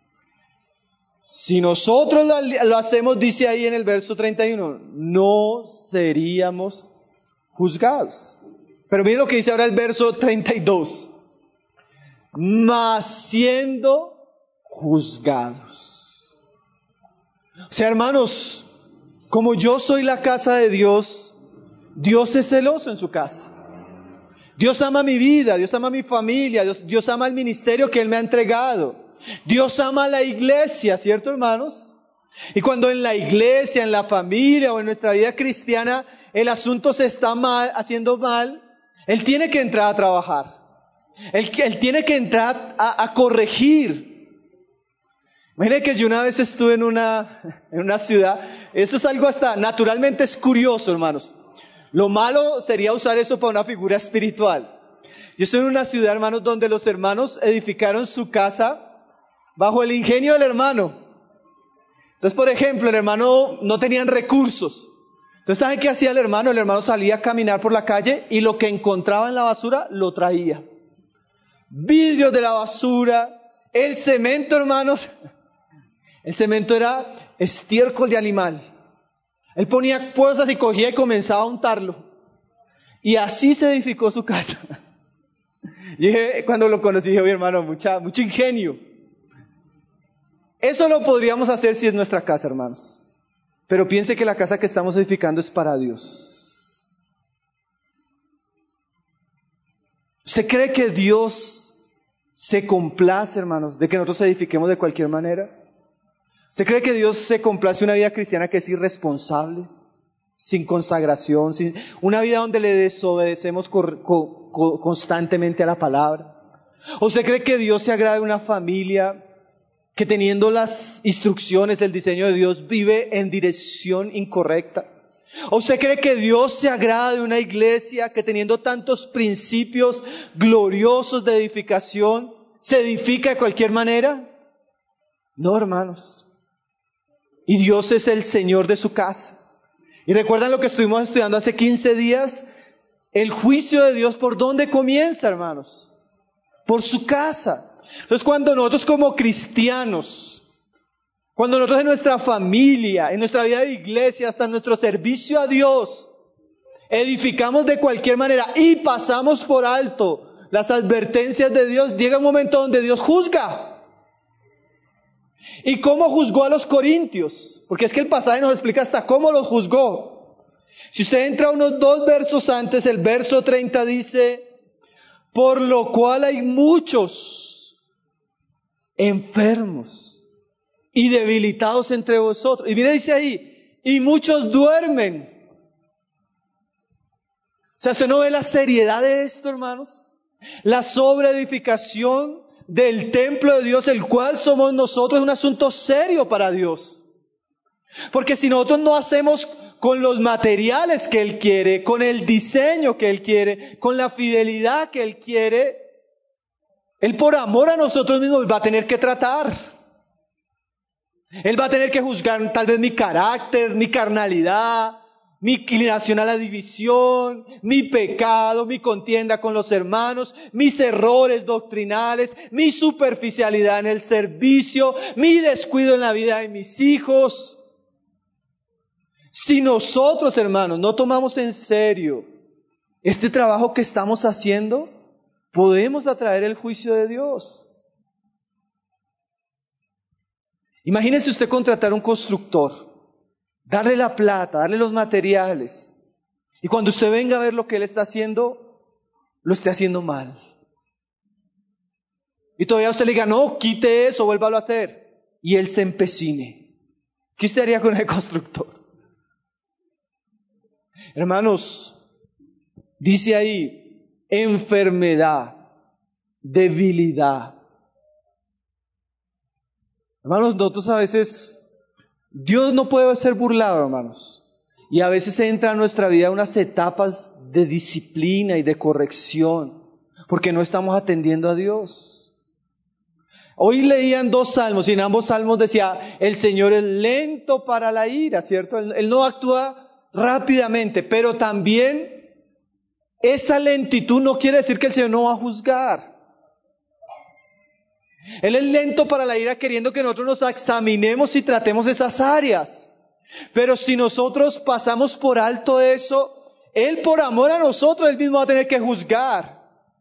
Si nosotros lo hacemos, dice ahí en el verso 31, no seríamos juzgados. Pero miren lo que dice ahora el verso 32. Mas siendo juzgados. O sea, hermanos, como yo soy la casa de Dios, Dios es celoso en su casa. Dios ama mi vida, Dios ama mi familia, Dios ama el ministerio que Él me ha entregado. Dios ama a la iglesia, ¿cierto, hermanos? Y cuando en la iglesia, en la familia o en nuestra vida cristiana el asunto se está haciendo mal, Él tiene que entrar a trabajar. Él tiene que entrar a corregir. Imagínense que yo una vez estuve en una ciudad, eso es algo hasta naturalmente es curioso, hermanos. Lo malo sería usar eso para una figura espiritual. Yo estoy en una ciudad, hermanos, donde los hermanos edificaron su casa bajo el ingenio del hermano. Entonces, por ejemplo, el hermano no tenían recursos. Entonces, ¿saben qué hacía el hermano? El hermano salía a caminar por la calle y lo que encontraba en la basura lo traía. Vidrios de la basura, el cemento, hermanos. El cemento era estiércol de animal. Él ponía cosas y cogía y comenzaba a untarlo. Y así se edificó su casa. Y cuando lo conocí, dije, oye, hermano, mucho ingenio. Eso lo podríamos hacer si es nuestra casa, hermanos. Pero piense que la casa que estamos edificando es para Dios. ¿Usted cree que Dios se complace, hermanos, de que nosotros edifiquemos de cualquier manera? ¿Usted cree que Dios se complace una vida cristiana que es irresponsable, sin consagración, una vida donde le desobedecemos constantemente a la palabra? ¿O usted cree que Dios se agrada de una familia que teniendo las instrucciones, el diseño de Dios, vive en dirección incorrecta? ¿O usted cree que Dios se agrada de una iglesia que teniendo tantos principios gloriosos de edificación, se edifica de cualquier manera? No, hermanos. Y Dios es el Señor de su casa. Y recuerdan lo que estuvimos estudiando hace 15 días, el juicio de Dios, ¿por dónde comienza, hermanos? Por su casa. Entonces, cuando nosotros como cristianos, cuando nosotros en nuestra familia, en nuestra vida de iglesia, hasta en nuestro servicio a Dios, edificamos de cualquier manera y pasamos por alto las advertencias de Dios, llega un momento donde Dios juzga. ¿Y cómo juzgó a los corintios? Porque es que el pasaje nos explica hasta cómo los juzgó. Si usted entra unos 2 versos antes, el verso 30 dice, por lo cual hay muchos enfermos y debilitados entre vosotros. Y mire, dice ahí, y muchos duermen. O sea, ¿usted no ve la seriedad de esto, hermanos? La sobreedificación del templo de Dios, el cual somos nosotros, es un asunto serio para Dios. Porque si nosotros no hacemos con los materiales que Él quiere, con el diseño que Él quiere, con la fidelidad que Él quiere, Él por amor a nosotros mismos va a tener que tratar. Él va a tener que juzgar tal vez mi carácter, mi carnalidad, mi inclinación a la división, mi pecado, mi contienda con los hermanos, mis errores doctrinales, mi superficialidad en el servicio, mi descuido en la vida de mis hijos. Si nosotros, hermanos, no tomamos en serio este trabajo que estamos haciendo, podemos atraer el juicio de Dios. Imagínese usted contratar un constructor, darle la plata, darle los materiales, y cuando usted venga a ver lo que él está haciendo, lo esté haciendo mal. Y todavía usted le diga, no, quite eso, vuélvalo a hacer, y él se empecine. ¿Qué usted haría con el constructor? Hermanos, dice ahí, enfermedad, debilidad. Hermanos, nosotros a veces, Dios no puede ser burlado, hermanos. Y a veces entra a nuestra vida unas etapas de disciplina y de corrección, porque no estamos atendiendo a Dios. Hoy leían 2 salmos y en ambos salmos decía, el Señor es lento para la ira, ¿cierto? Él no actúa rápidamente, pero también esa lentitud no quiere decir que el Señor no va a juzgar. Él es lento para la ira queriendo que nosotros nos examinemos y tratemos esas áreas. Pero si nosotros pasamos por alto eso, Él por amor a nosotros, Él mismo va a tener que juzgar.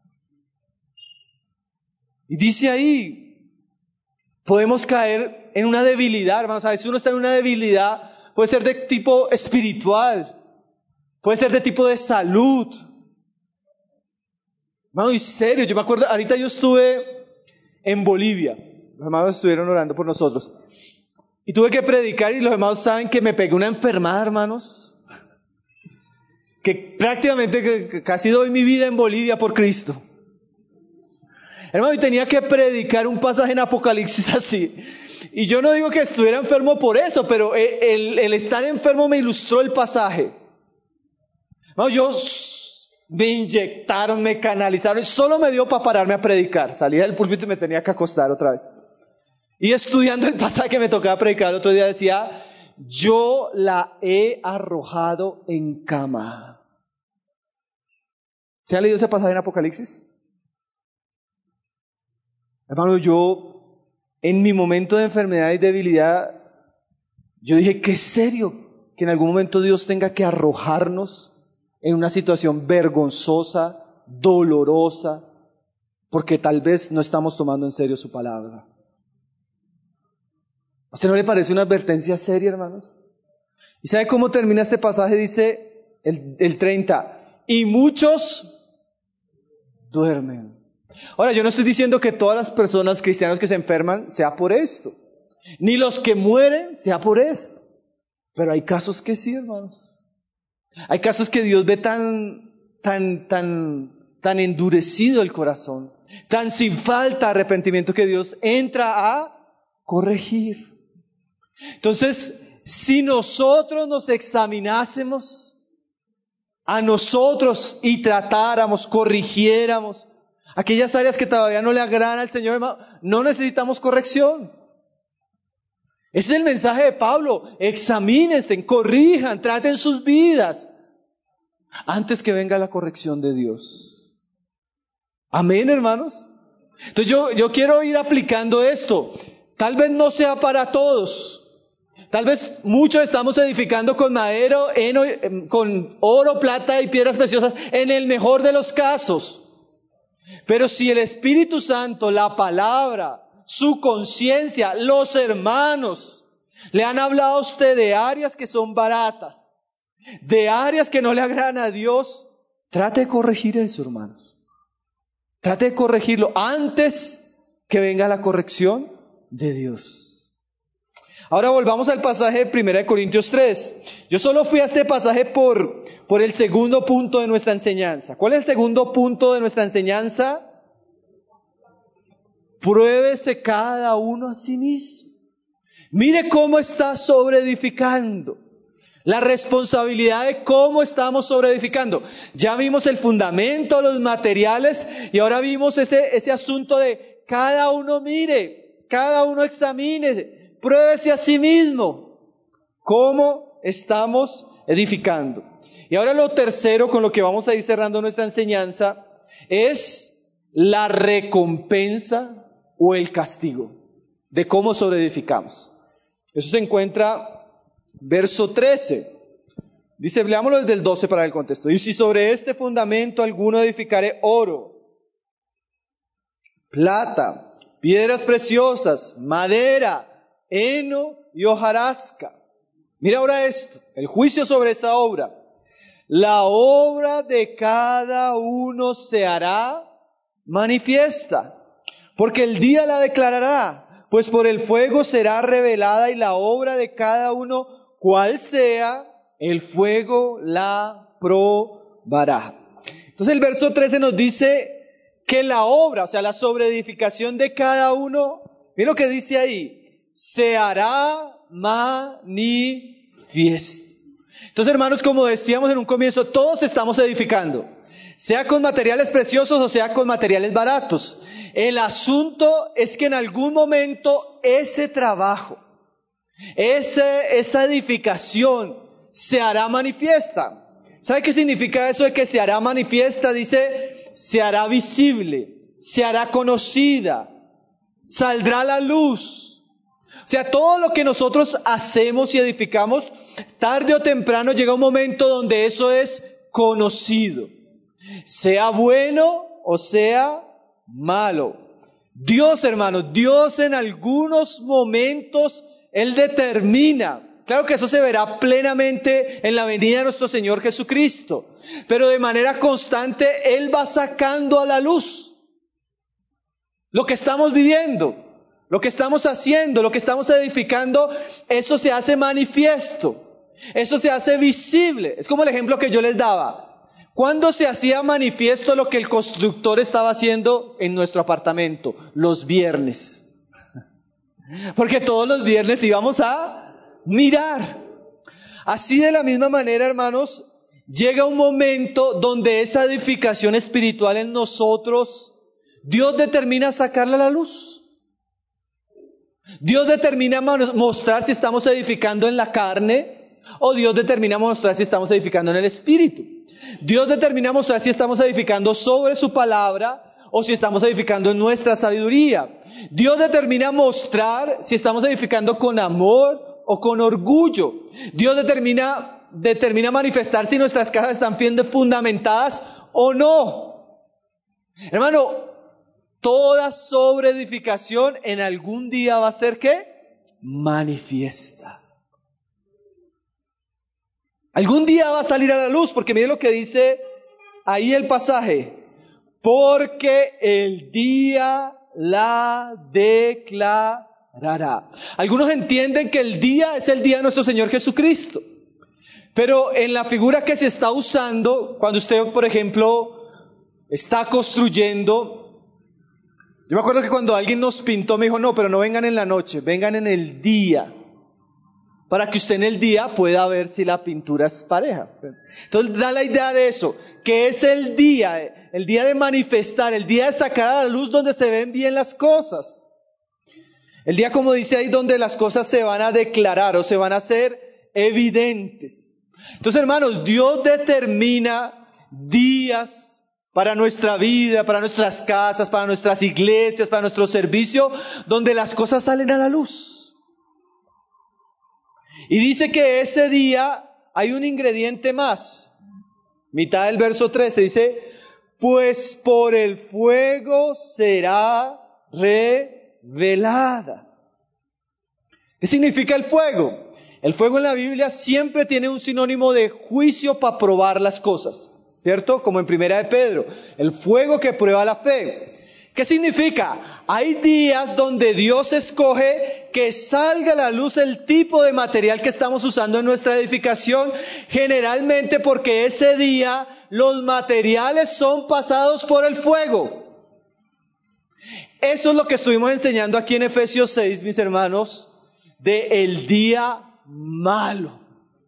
Y dice ahí, podemos caer en una debilidad, hermanos. A veces uno está en una debilidad, puede ser de tipo espiritual, puede ser de tipo de salud. Hermano, en serio, yo me acuerdo, ahorita yo estuve en Bolivia, los hermanos estuvieron orando por nosotros, y tuve que predicar, y los hermanos saben que me pegué una enfermada, hermanos, que prácticamente casi doy mi vida en Bolivia por Cristo. Hermano, y tenía que predicar un pasaje en Apocalipsis así, Y yo no digo que estuviera enfermo por eso, pero el estar enfermo me ilustró el pasaje. No, me inyectaron, me canalizaron, solo me dio para pararme a predicar. Salía del púlpito y me tenía que acostar otra vez. Y estudiando el pasaje que me tocaba predicar el otro día decía, yo la he arrojado en cama. ¿Se ha leído ese pasaje en Apocalipsis? Hermano, yo en mi momento de enfermedad y debilidad, yo dije, qué serio que en algún momento Dios tenga que arrojarnos en una situación vergonzosa, dolorosa, porque tal vez no estamos tomando en serio su palabra. ¿A usted no le parece una advertencia seria, hermanos? ¿Y sabe cómo termina este pasaje? Dice el 30, y muchos duermen. Ahora, yo no estoy diciendo que todas las personas cristianas que se enferman sea por esto, ni los que mueren sea por esto, pero hay casos que sí, hermanos. Hay casos que Dios ve tan endurecido el corazón, tan sin falta de arrepentimiento que Dios entra a corregir. Entonces, si nosotros nos examinásemos a nosotros y tratáramos, corrigiéramos aquellas áreas que todavía no le agradan al Señor, hermano, no necesitamos corrección. Ese es el mensaje de Pablo. Examínense, corrijan, traten sus vidas antes que venga la corrección de Dios. Amén, hermanos. Entonces yo quiero ir aplicando esto. Tal vez no sea para todos. Tal vez muchos estamos edificando con madera, con oro, plata y piedras preciosas, en el mejor de los casos. Pero si el Espíritu Santo, la palabra, su conciencia, los hermanos, le han hablado a usted de áreas que son baratas, de áreas que no le agradan a Dios, trate de corregir eso, hermanos. Trate de corregirlo antes que venga la corrección de Dios. Ahora volvamos al pasaje de 1 Corintios 3. Yo solo fui a este pasaje por el segundo punto de nuestra enseñanza. ¿Cuál es el segundo punto de nuestra enseñanza? Pruébese cada uno a sí mismo. Mire cómo está sobreedificando. La responsabilidad de cómo estamos sobreedificando. Ya vimos el fundamento, los materiales, y ahora vimos ese asunto de cada uno mire, cada uno examine, pruébese a sí mismo. ¿Cómo estamos edificando? Y ahora lo tercero con lo que vamos a ir cerrando nuestra enseñanza es la recompensa o el castigo de cómo sobreedificamos. Eso se encuentra verso 13. Dice, leámoslo desde el 12 para el contexto. Y si sobre este fundamento alguno edificare oro, plata, piedras preciosas, madera, heno y hojarasca. Mira ahora esto, el juicio sobre esa obra. La obra de cada uno se hará manifiesta, porque el día la declarará, pues por el fuego será revelada y la obra de cada uno, cual sea, el fuego la probará. Entonces el verso 13 nos dice que la obra, o sea, la sobreedificación de cada uno, mira lo que dice ahí, se hará manifiesta. Entonces, hermanos, como decíamos en un comienzo, todos estamos edificando, sea con materiales preciosos o sea con materiales baratos. El asunto es que en algún momento ese trabajo, esa edificación se hará manifiesta. ¿Sabe qué significa eso de que se hará manifiesta? Dice, se hará visible, se hará conocida, saldrá a la luz. O sea, todo lo que nosotros hacemos y edificamos, tarde o temprano llega un momento donde eso es conocido. Sea bueno o sea malo. Dios, hermanos, Dios en algunos momentos, Él determina. Claro que eso se verá plenamente en la venida de nuestro Señor Jesucristo. Pero de manera constante, Él va sacando a la luz lo que estamos viviendo. Lo que estamos haciendo, lo que estamos edificando, eso se hace manifiesto, eso se hace visible. Es como el ejemplo que yo les daba. ¿Cuándo se hacía manifiesto lo que el constructor estaba haciendo en nuestro apartamento? Los viernes. Porque todos los viernes íbamos a mirar. Así de la misma manera, hermanos, llega un momento donde esa edificación espiritual en nosotros, Dios determina sacarla a la luz. Dios determina mostrar si estamos edificando en la carne, o Dios determina mostrar si estamos edificando en el espíritu. Dios determina mostrar si estamos edificando sobre su palabra, o si estamos edificando en nuestra sabiduría. Dios determina mostrar si estamos edificando con amor o con orgullo. Dios determina manifestar si nuestras casas están bien fundamentadas o no. Hermano, toda sobreedificación en algún día va a ser ¿qué? Manifiesta. Algún día va a salir a la luz, porque mire lo que dice ahí el pasaje. Porque el día la declarará. Algunos entienden que el día es el día de nuestro Señor Jesucristo. Pero en la figura que se está usando, cuando usted, por ejemplo, está construyendo, yo me acuerdo que cuando alguien nos pintó, me dijo, no, pero no vengan en la noche, vengan en el día. Para que usted en el día pueda ver si la pintura es pareja. Entonces da la idea de eso, que es el día de manifestar, el día de sacar a la luz donde se ven bien las cosas. El día, como dice ahí, donde las cosas se van a declarar o se van a hacer evidentes. Entonces, hermanos, Dios determina días para nuestra vida, para nuestras casas, para nuestras iglesias, para nuestro servicio, donde las cosas salen a la luz. Y dice que ese día hay un ingrediente más. Mitad del verso 13 dice, pues por el fuego será revelada. ¿Qué significa el fuego? El fuego en la Biblia siempre tiene un sinónimo de juicio para probar las cosas, ¿cierto? Como en Primera de Pedro, el fuego que prueba la fe. ¿Qué significa? Hay días donde Dios escoge que salga a la luz el tipo de material que estamos usando en nuestra edificación, generalmente porque ese día los materiales son pasados por el fuego. Eso es lo que estuvimos enseñando aquí en Efesios 6, mis hermanos, de el día malo,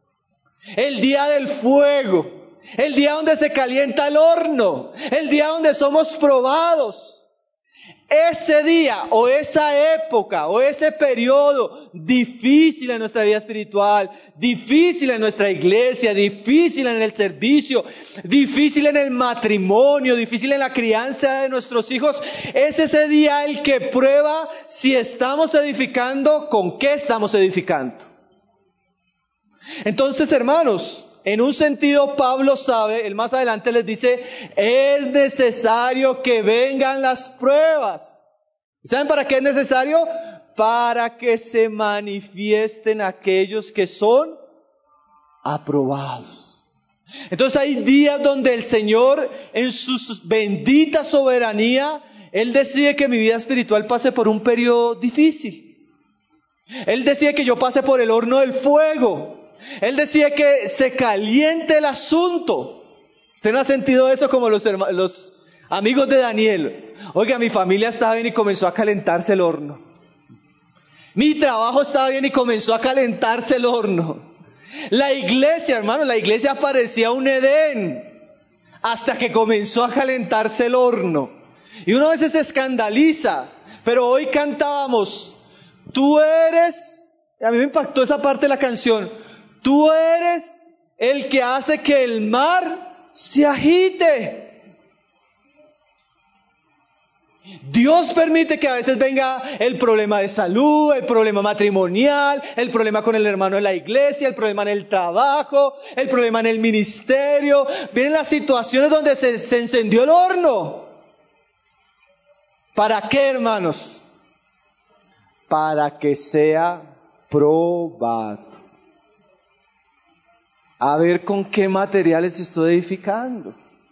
el día del fuego, el día donde se calienta el horno, el día donde somos probados. Ese día o esa época o ese periodo difícil en nuestra vida espiritual, difícil en nuestra iglesia, difícil en el servicio, difícil en el matrimonio, difícil en la crianza de nuestros hijos, es ese día el que prueba si estamos edificando, con qué estamos edificando. Entonces, hermanos, en un sentido, Pablo sabe, él más adelante les dice, es necesario que vengan las pruebas. ¿Saben para qué es necesario? Para que se manifiesten aquellos que son aprobados. Entonces hay días donde el Señor, en su bendita soberanía, Él decide que mi vida espiritual pase por un periodo difícil. Él decide que yo pase por el horno del fuego. Él decía que se caliente el asunto. ¿Usted no ha sentido eso como los amigos de Daniel? Oiga, mi familia estaba bien y comenzó a calentarse el horno. Mi trabajo estaba bien y comenzó a calentarse el horno. La iglesia, hermano, la iglesia parecía un Edén hasta que comenzó a calentarse el horno. Y uno a veces se escandaliza, pero hoy cantábamos, tú eres, y a mí me impactó esa parte de la canción, tú eres el que hace que el mar se agite. Dios permite que a veces venga el problema de salud, el problema matrimonial, el problema con el hermano de la iglesia, el problema en el trabajo, el problema en el ministerio. Vienen las situaciones donde se encendió el horno. ¿Para qué, hermanos? Para que sea probado. A ver con qué materiales estoy edificando.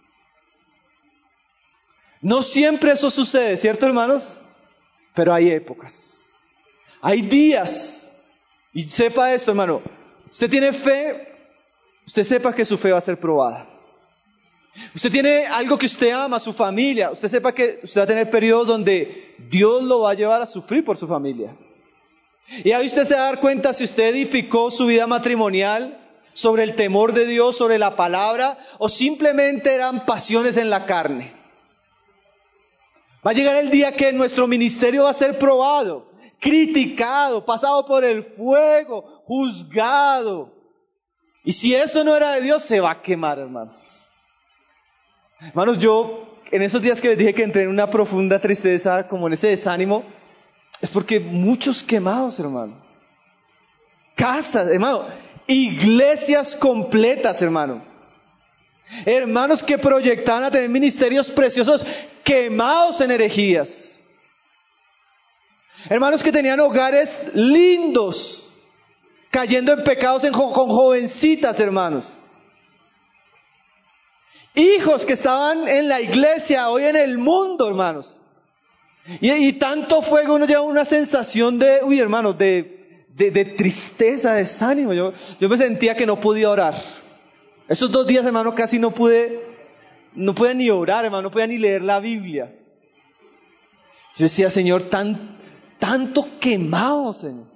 No siempre eso sucede, ¿cierto, hermanos? Pero hay épocas, hay días. Y sepa esto, hermano, usted tiene fe, usted sepa que su fe va a ser probada. Usted tiene algo que usted ama, su familia, usted sepa que usted va a tener periodos donde Dios lo va a llevar a sufrir por su familia. Y ahí usted se va a dar cuenta si usted edificó su vida matrimonial sobre el temor de Dios, sobre la palabra, o simplemente eran pasiones en la carne. Va a llegar el día que nuestro ministerio va a ser probado, criticado, pasado por el fuego, juzgado. Y si eso no era de Dios, se va a quemar, hermanos. Hermanos, yo en esos días que les dije que entré en una profunda tristeza, como en ese desánimo, es porque muchos quemados, hermano. Casas, hermano, iglesias completas, hermano. Hermanos que proyectaban a tener ministerios preciosos, quemados en herejías. Hermanos que tenían hogares lindos, cayendo en pecados con jovencitas, hermanos. Hijos que estaban en la iglesia, hoy en el mundo, hermanos. Y tanto fuego, uno lleva una sensación de, hermano, de tristeza, de desánimo. Yo me sentía que no podía orar. Esos 2 días, hermano, casi no pude ni orar, hermano, no podía ni leer la Biblia. Yo decía, Señor, tanto quemado, Señor.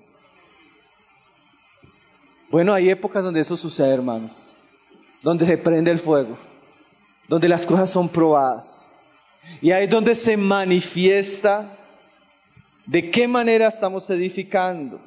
Bueno, hay épocas donde eso sucede, hermanos. Donde se prende el fuego. Donde las cosas son probadas. Y ahí es donde se manifiesta de qué manera estamos edificando.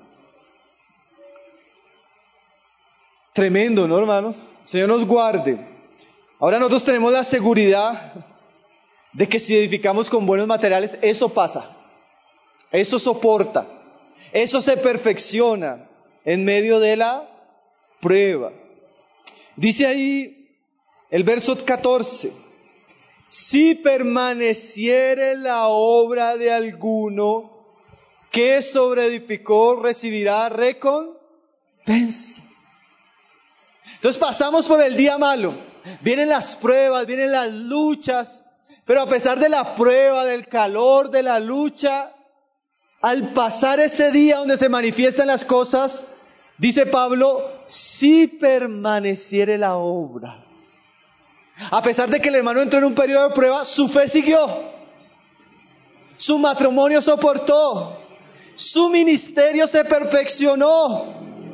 Tremendo, ¿no, hermanos? Señor nos guarde. Ahora nosotros tenemos la seguridad de que si edificamos con buenos materiales, eso pasa. Eso soporta. Eso se perfecciona en medio de la prueba. Dice ahí el verso 14. Si permaneciere la obra de alguno que sobreedificó, recibirá recompensa. Entonces pasamos por el día malo, vienen las pruebas, vienen las luchas, pero a pesar de la prueba, del calor, de la lucha, al pasar ese día donde se manifiestan las cosas, dice Pablo, si permaneciere la obra. A pesar de que el hermano entró en un periodo de prueba, su fe siguió. Su matrimonio soportó. Su ministerio se perfeccionó.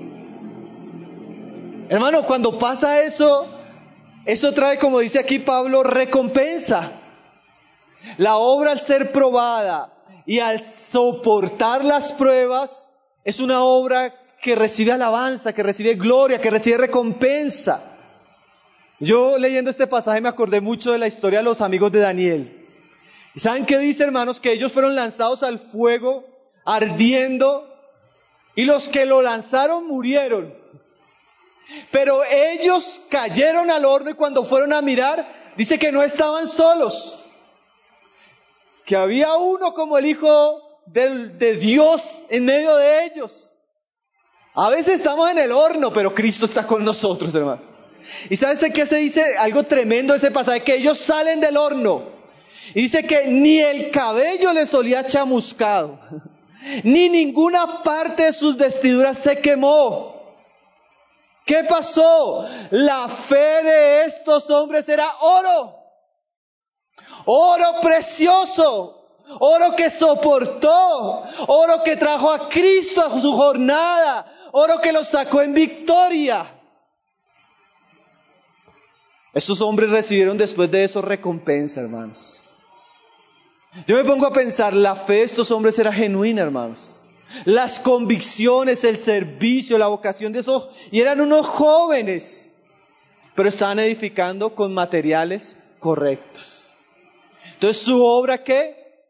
Hermano, cuando pasa eso trae, como dice aquí Pablo, recompensa. La obra al ser probada y al soportar las pruebas, es una obra que recibe alabanza, que recibe gloria, que recibe recompensa. Yo leyendo este pasaje me acordé mucho de la historia de los amigos de Daniel. ¿Y saben qué dice, hermanos? Que ellos fueron lanzados al fuego, ardiendo, y los que lo lanzaron murieron. Pero ellos cayeron al horno y cuando fueron a mirar, dice que no estaban solos. Que había uno como el Hijo de Dios en medio de ellos. A veces estamos en el horno, pero Cristo está con nosotros, hermano. ¿Y sabes qué se dice? Algo tremendo ese pasaje, que ellos salen del horno. Y dice que ni el cabello les olía chamuscado, ni ninguna parte de sus vestiduras se quemó. ¿Qué pasó? La fe de estos hombres era oro. Oro precioso. Oro que soportó. Oro que trajo a Cristo a su jornada. Oro que los sacó en victoria. Esos hombres recibieron después de eso recompensa, hermanos. Yo me pongo a pensar, la fe de estos hombres era genuina, hermanos. Las convicciones, el servicio, la vocación de esos, y eran unos jóvenes, pero estaban edificando con materiales correctos. Entonces, ¿su obra qué?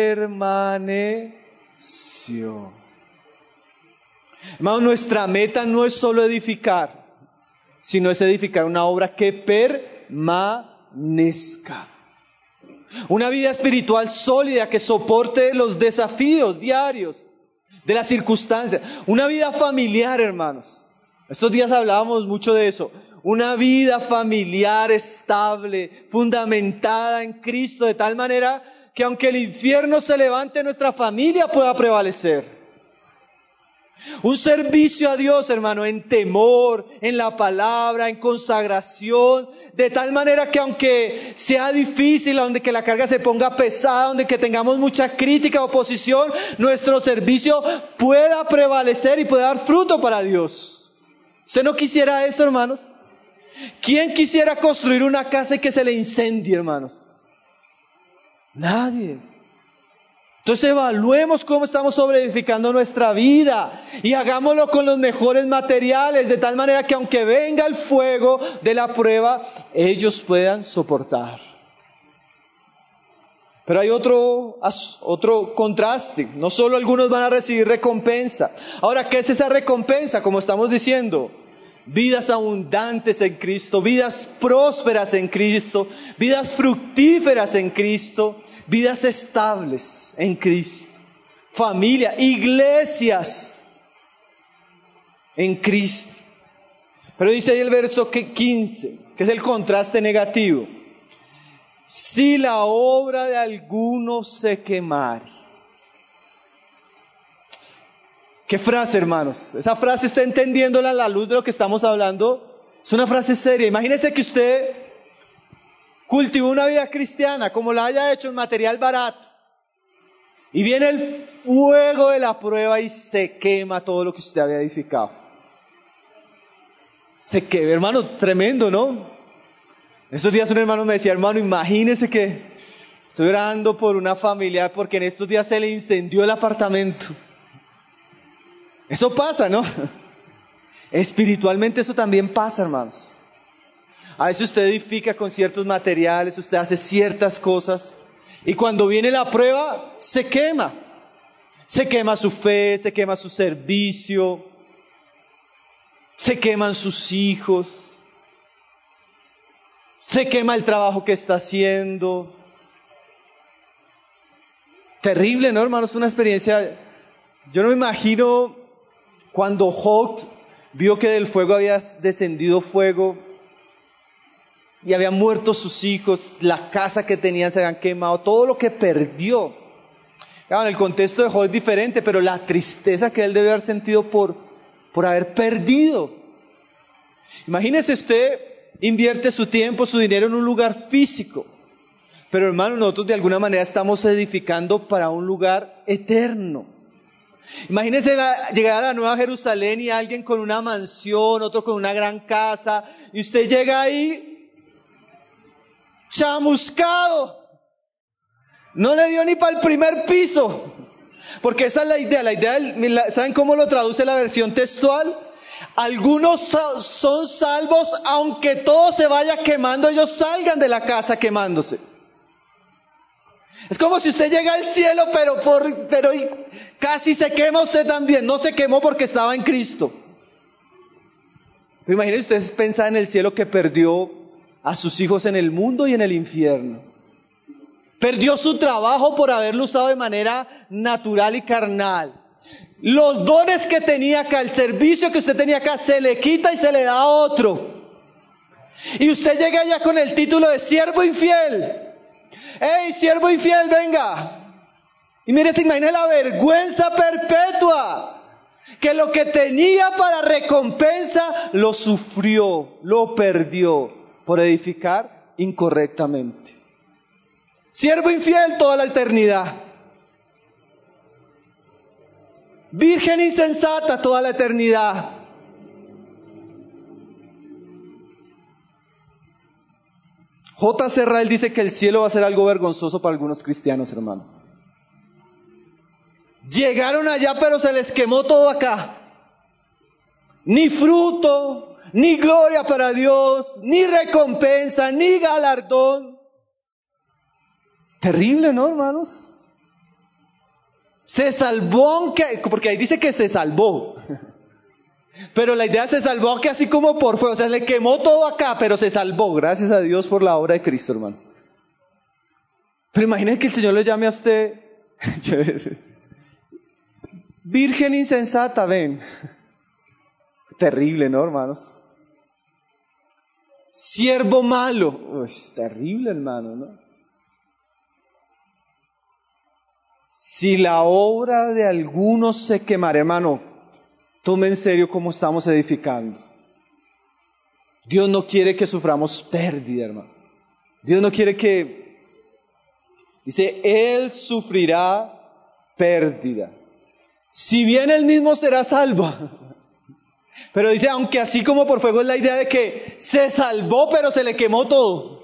Permaneció. Hermanos, nuestra meta no es solo edificar, sino es edificar una obra que permanezca. Una vida espiritual sólida que soporte los desafíos diarios de las circunstancias. Una vida familiar, hermanos. Estos días hablábamos mucho de eso. Una vida familiar estable, fundamentada en Cristo, de tal manera que aunque el infierno se levante, nuestra familia pueda prevalecer. Un servicio a Dios, hermano, en temor, en la palabra, en consagración, de tal manera que aunque sea difícil, aunque la carga se ponga pesada, aunque que tengamos mucha crítica, oposición, nuestro servicio pueda prevalecer y pueda dar fruto para Dios. ¿Usted no quisiera eso, hermanos? ¿Quién quisiera construir una casa y que se le incendie, hermanos? Nadie. Entonces evaluemos cómo estamos sobreedificando nuestra vida y hagámoslo con los mejores materiales, de tal manera que aunque venga el fuego de la prueba, ellos puedan soportar. Pero hay otro contraste. No solo algunos van a recibir recompensa. Ahora, ¿qué es esa recompensa? Como estamos diciendo, vidas abundantes en Cristo, vidas prósperas en Cristo, vidas fructíferas en Cristo, vidas estables en Cristo, familia, iglesias en Cristo. Pero dice ahí el verso 15, que es el contraste negativo. Si la obra de alguno se quemare. ¿Qué frase, hermanos? Esa frase, está entendiéndola a la luz de lo que estamos hablando. Es una frase seria. Imagínese que usted cultivó una vida cristiana como la haya hecho en material barato. Y viene el fuego de la prueba y se quema todo lo que usted había edificado. Se quema, hermano, tremendo, ¿no? Estos días un hermano me decía, hermano, imagínese que estoy orando por una familia porque en estos días se le incendió el apartamento. Eso pasa, ¿no? Espiritualmente eso también pasa, hermanos. A veces usted edifica con ciertos materiales, usted hace ciertas cosas y cuando viene la prueba se quema. Se quema su fe, se quema su servicio, se queman sus hijos, se quema el trabajo que está haciendo. Terrible, ¿no, hermanos? Es una experiencia. Yo no me imagino cuando Job vio que del fuego había descendido fuego y habían muerto sus hijos, la casa que tenían se habían quemado, todo lo que perdió. Claro, el contexto de Job es diferente, pero la tristeza que él debe haber sentido por haber perdido. Imagínese usted, invierte su tiempo, su dinero en un lugar físico, pero hermano, nosotros de alguna manera estamos edificando para un lugar eterno. Imagínese llegar a la Nueva Jerusalén y alguien con una mansión, otro con una gran casa, y usted llega ahí chamuscado. No le dio ni para el primer piso. Porque esa es la idea. ¿Saben cómo lo traduce la versión textual? Algunos son salvos, aunque todo se vaya quemando, ellos salgan de la casa quemándose. Es como si usted llega al cielo, pero casi se quema usted también. No se quemó porque estaba en Cristo. Pero imagínense ustedes pensar en el cielo que perdió a sus hijos en el mundo y en el infierno. Perdió su trabajo por haberlo usado de manera natural y carnal. Los dones que tenía acá, el servicio que usted tenía acá, se le quita y se le da a otro. Y usted llega allá con el título de siervo infiel. ¡Ey, siervo infiel, venga! Y mire, se imagina la vergüenza perpetua. Que lo que tenía para recompensa, lo sufrió, lo perdió por edificar incorrectamente. Siervo infiel toda la eternidad. Virgen insensata toda la eternidad. J.C. Ryle dice que el cielo va a ser algo vergonzoso para algunos cristianos, hermano. Llegaron allá, pero se les quemó todo acá. Ni fruto, ni gloria para Dios, ni recompensa, ni galardón. Terrible, ¿no, hermanos? Se salvó, porque ahí dice que se salvó. Pero la idea se salvó que así como por fuego, o sea, le quemó todo acá, pero se salvó, gracias a Dios por la obra de Cristo, hermanos. Pero imaginen que el Señor le llame a usted, virgen insensata, ven. Terrible, ¿no, hermanos? Siervo malo. Uy, terrible, hermano, ¿no? Si la obra de algunos se quemara, hermano, tome en serio cómo estamos edificando. Dios no quiere que suframos pérdida, hermano. Dios no quiere que... Dice, Él sufrirá pérdida. Si bien Él mismo será salvo. Pero dice, aunque así como por fuego, es la idea de que se salvó, pero se le quemó todo.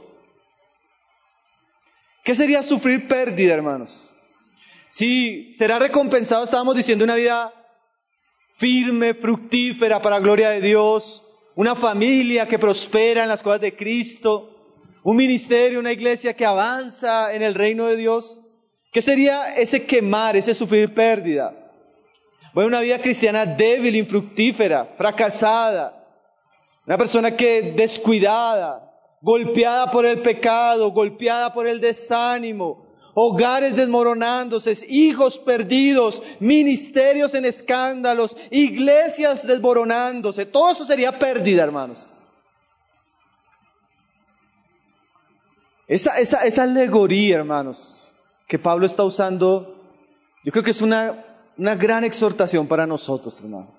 ¿Qué sería sufrir pérdida, hermanos? Si será recompensado, estábamos diciendo, una vida firme, fructífera para gloria de Dios, una familia que prospera en las cosas de Cristo, un ministerio, una iglesia que avanza en el reino de Dios. ¿Qué sería ese quemar, ese sufrir pérdida? Bueno, una vida cristiana débil, infructífera, fracasada, una persona que descuidada, golpeada por el pecado, golpeada por el desánimo, hogares desmoronándose, hijos perdidos, ministerios en escándalos, iglesias desmoronándose. Todo eso sería pérdida, hermanos. Esa alegoría, hermanos, que Pablo está usando, yo creo que es una gran exhortación para nosotros, hermano.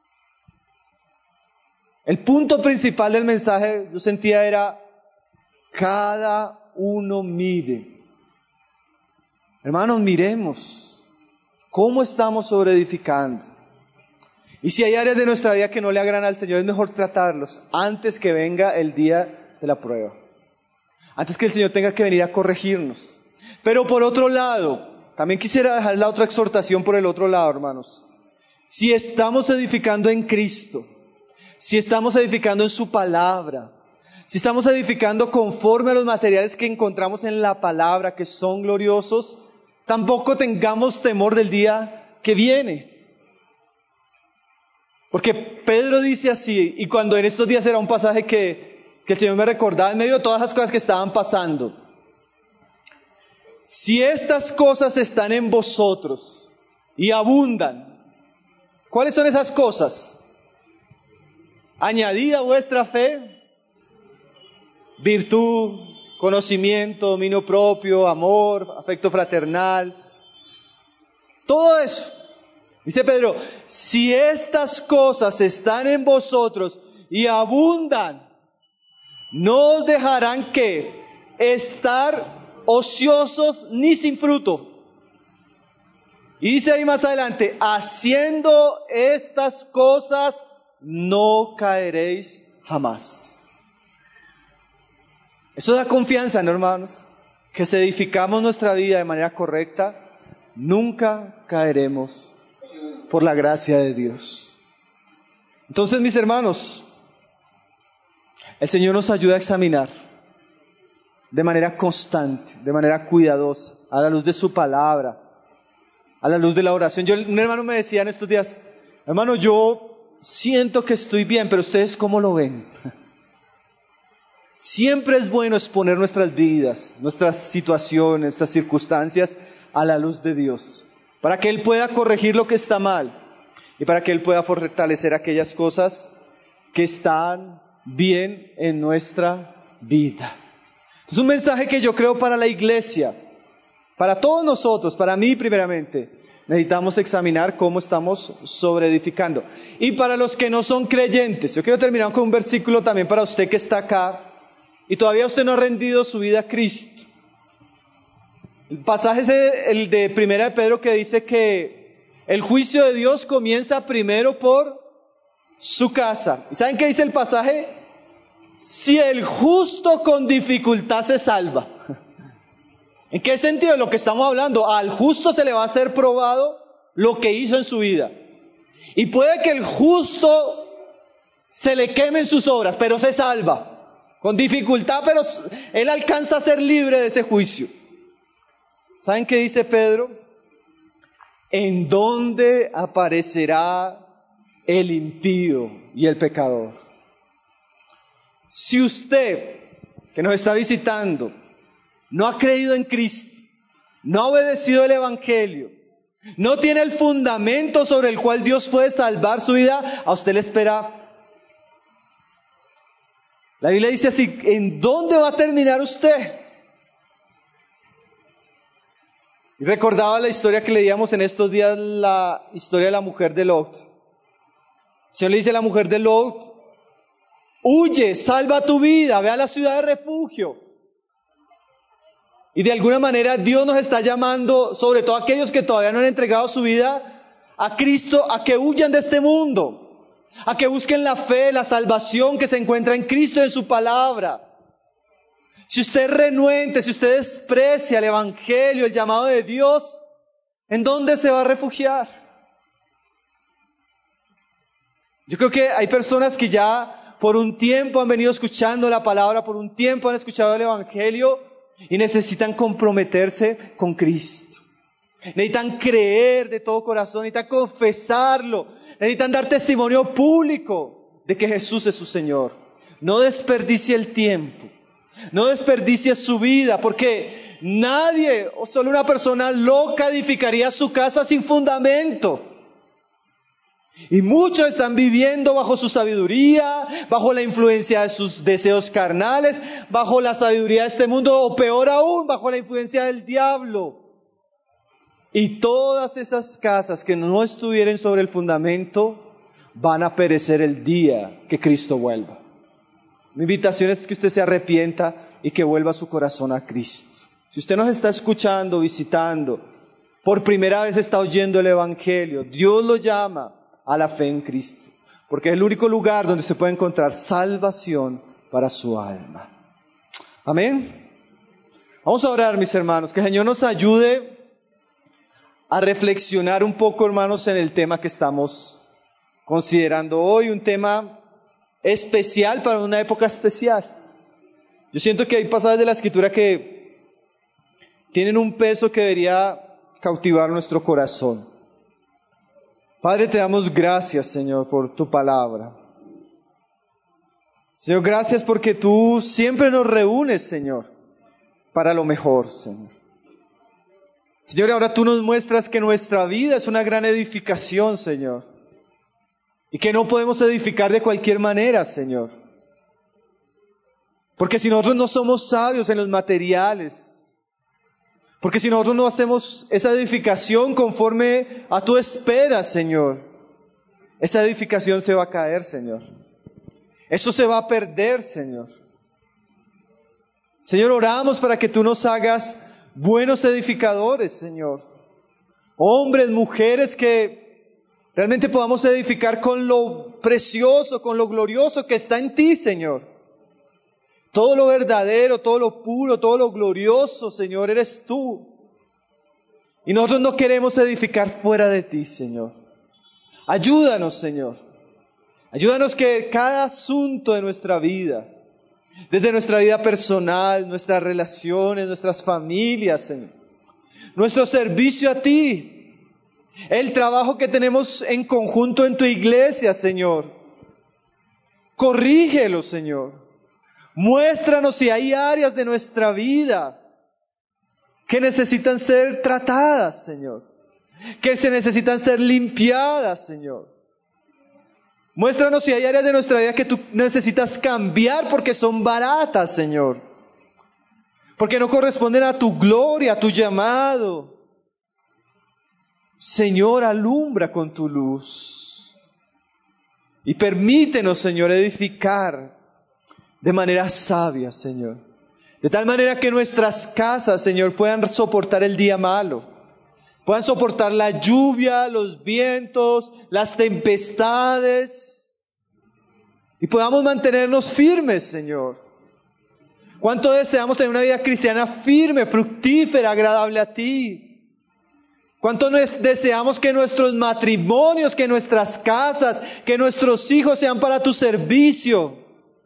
El punto principal del mensaje, yo sentía, era cada uno mire. Hermanos, miremos cómo estamos sobreedificando. Y si hay áreas de nuestra vida que no le agradan al Señor, es mejor tratarlos antes que venga el día de la prueba. Antes que el Señor tenga que venir a corregirnos. Pero por otro lado, también quisiera dejar la otra exhortación por el otro lado, hermanos. Si estamos edificando en Cristo, si estamos edificando en su palabra, si estamos edificando conforme a los materiales que encontramos en la palabra, que son gloriosos, tampoco tengamos temor del día que viene. Porque Pedro dice así, y cuando en estos días era un pasaje que el Señor me recordaba en medio de todas las cosas que estaban pasando. Si estas cosas están en vosotros y abundan, ¿cuáles son esas cosas? Añadid a vuestra fe virtud, conocimiento, dominio propio, amor, afecto fraternal. Todo eso. Dice Pedro, si estas cosas están en vosotros y abundan, no os dejarán que estar ociosos ni sin fruto. Y dice ahí más adelante, haciendo estas cosas no caeréis jamás. Eso da confianza, ¿no, hermanos? Que si edificamos nuestra vida de manera correcta, nunca caeremos por la gracia de Dios. Entonces, mis hermanos, el Señor nos ayuda a examinar de manera constante, de manera cuidadosa, a la luz de su palabra, a la luz de la oración. Un hermano me decía en estos días, hermano, yo siento que estoy bien, pero ¿ustedes cómo lo ven? Siempre es bueno exponer nuestras vidas, nuestras situaciones, nuestras circunstancias a la luz de Dios, para que Él pueda corregir lo que está mal y para que Él pueda fortalecer aquellas cosas que están bien en nuestra vida. Es un mensaje que yo creo para la iglesia, para todos nosotros, para mí primeramente. Necesitamos examinar cómo estamos sobreedificando. Y para los que no son creyentes, yo quiero terminar con un versículo también para usted que está acá y todavía usted no ha rendido su vida a Cristo. El pasaje es el de Primera de Pedro, que dice que el juicio de Dios comienza primero por su casa. ¿Y saben qué dice el pasaje? Si el justo con dificultad se salva. ¿En qué sentido de lo que estamos hablando? Al justo se le va a ser probado lo que hizo en su vida. Y puede que el justo se le quemen sus obras, pero se salva. Con dificultad, pero él alcanza a ser libre de ese juicio. ¿Saben qué dice Pedro? ¿En dónde aparecerá el impío y el pecador? Si usted, que nos está visitando, no ha creído en Cristo, no ha obedecido el Evangelio, no tiene el fundamento sobre el cual Dios puede salvar su vida, a usted le espera. La Biblia dice así, ¿en dónde va a terminar usted? Y recordaba la historia que leíamos en estos días, la historia de la mujer de Lot. Señor le dice a la mujer de Lot, huye, salva tu vida, ve a la ciudad de refugio. Y de alguna manera Dios nos está llamando, sobre todo a aquellos que todavía no han entregado su vida a Cristo, a que huyan de este mundo, a que busquen la fe, la salvación que se encuentra en Cristo y en su palabra. Si usted es renuente, si usted desprecia el Evangelio, el llamado de Dios, ¿en dónde se va a refugiar? Yo creo que hay personas que ya por un tiempo han venido escuchando la palabra, por un tiempo han escuchado el Evangelio y necesitan comprometerse con Cristo. Necesitan creer de todo corazón, necesitan confesarlo, necesitan dar testimonio público de que Jesús es su Señor. No desperdicie el tiempo, no desperdicie su vida, porque nadie o solo una persona loca edificaría su casa sin fundamento. Y muchos están viviendo bajo su sabiduría, bajo la influencia de sus deseos carnales, bajo la sabiduría de este mundo, o peor aún, bajo la influencia del diablo. Y todas esas casas que no estuvieran sobre el fundamento van a perecer el día que Cristo vuelva. Mi invitación es que usted se arrepienta y que vuelva su corazón a Cristo. Si usted nos está escuchando, visitando, por primera vez está oyendo el Evangelio, Dios lo llama a la fe en Cristo, porque es el único lugar donde usted puede encontrar salvación para su alma. Amén. Vamos a orar, mis hermanos, que el Señor nos ayude a reflexionar un poco, hermanos, en el tema que estamos considerando hoy, un tema especial para una época especial. Yo siento que hay pasajes de la Escritura que tienen un peso que debería cautivar nuestro corazón. Padre, te damos gracias, Señor, por tu palabra. Señor, gracias porque tú siempre nos reúnes, Señor, para lo mejor, Señor. Señor, ahora tú nos muestras que nuestra vida es una gran edificación, Señor. Y que no podemos edificar de cualquier manera, Señor. Porque si nosotros no somos sabios en los materiales, porque si nosotros no hacemos esa edificación conforme a tu espera, Señor, esa edificación se va a caer, Señor. Eso se va a perder, Señor. Señor, oramos para que tú nos hagas buenos edificadores, Señor. Hombres, mujeres que realmente podamos edificar con lo precioso, con lo glorioso que está en ti, Señor. Todo lo verdadero, todo lo puro, todo lo glorioso, Señor, eres tú. Y nosotros no queremos edificar fuera de ti, Señor. Ayúdanos, Señor. Ayúdanos que cada asunto de nuestra vida, desde nuestra vida personal, nuestras relaciones, nuestras familias, Señor, nuestro servicio a ti, el trabajo que tenemos en conjunto en tu iglesia, Señor, corrígelo, Señor. Muéstranos si hay áreas de nuestra vida que necesitan ser tratadas, Señor, que se necesitan ser limpiadas, Señor. Muéstranos si hay áreas de nuestra vida que tú necesitas cambiar porque son baratas, Señor, porque no corresponden a tu gloria, a tu llamado. Señor, alumbra con tu luz y permítenos, Señor, edificar de manera sabia, Señor. De tal manera que nuestras casas, Señor, puedan soportar el día malo. Puedan soportar la lluvia, los vientos, las tempestades. Y podamos mantenernos firmes, Señor. ¿Cuánto deseamos tener una vida cristiana firme, fructífera, agradable a ti? ¿Cuánto deseamos que nuestros matrimonios, que nuestras casas, que nuestros hijos sean para tu servicio?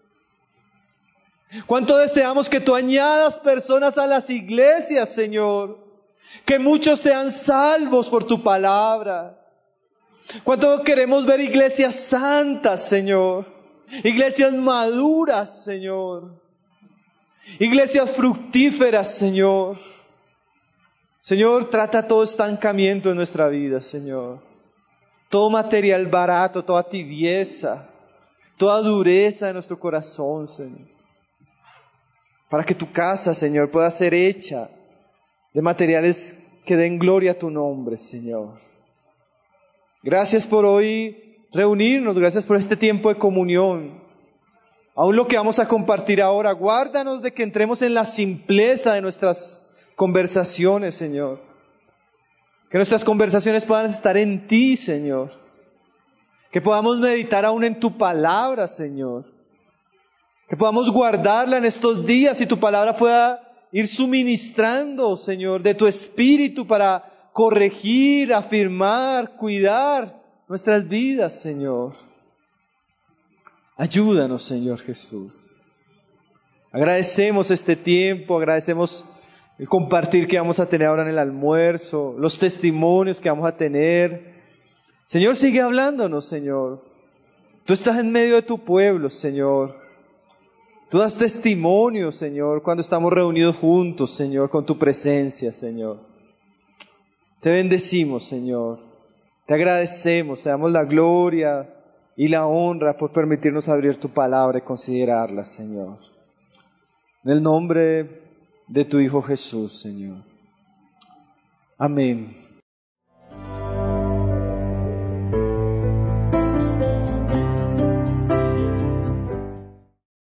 ¿Cuánto deseamos que tú añadas personas a las iglesias, Señor? Que muchos sean salvos por tu palabra. ¿Cuánto queremos ver iglesias santas, Señor? Iglesias maduras, Señor. Iglesias fructíferas, Señor. Señor, trata todo estancamiento en nuestra vida, Señor. Todo material barato, toda tibieza, toda dureza de nuestro corazón, Señor. Para que tu casa, Señor, pueda ser hecha de materiales que den gloria a tu nombre, Señor. Gracias por hoy reunirnos, gracias por este tiempo de comunión. Aún lo que vamos a compartir ahora, guárdanos de que entremos en la simpleza de nuestras conversaciones, Señor. Que nuestras conversaciones puedan estar en ti, Señor. Que podamos meditar aún en tu palabra, Señor. Que podamos guardarla en estos días y tu palabra pueda ir suministrando, Señor, de tu espíritu para corregir, afirmar, cuidar nuestras vidas, Señor. Ayúdanos, Señor Jesús. Agradecemos este tiempo, agradecemos el compartir que vamos a tener ahora en el almuerzo, los testimonios que vamos a tener. Señor, sigue hablándonos, Señor. Tú estás en medio de tu pueblo, Señor. Tú das testimonio, Señor, cuando estamos reunidos juntos, Señor, con tu presencia, Señor. Te bendecimos, Señor. Te agradecemos, te damos la gloria y la honra por permitirnos abrir tu palabra y considerarla, Señor. En el nombre de tu Hijo Jesús, Señor. Amén.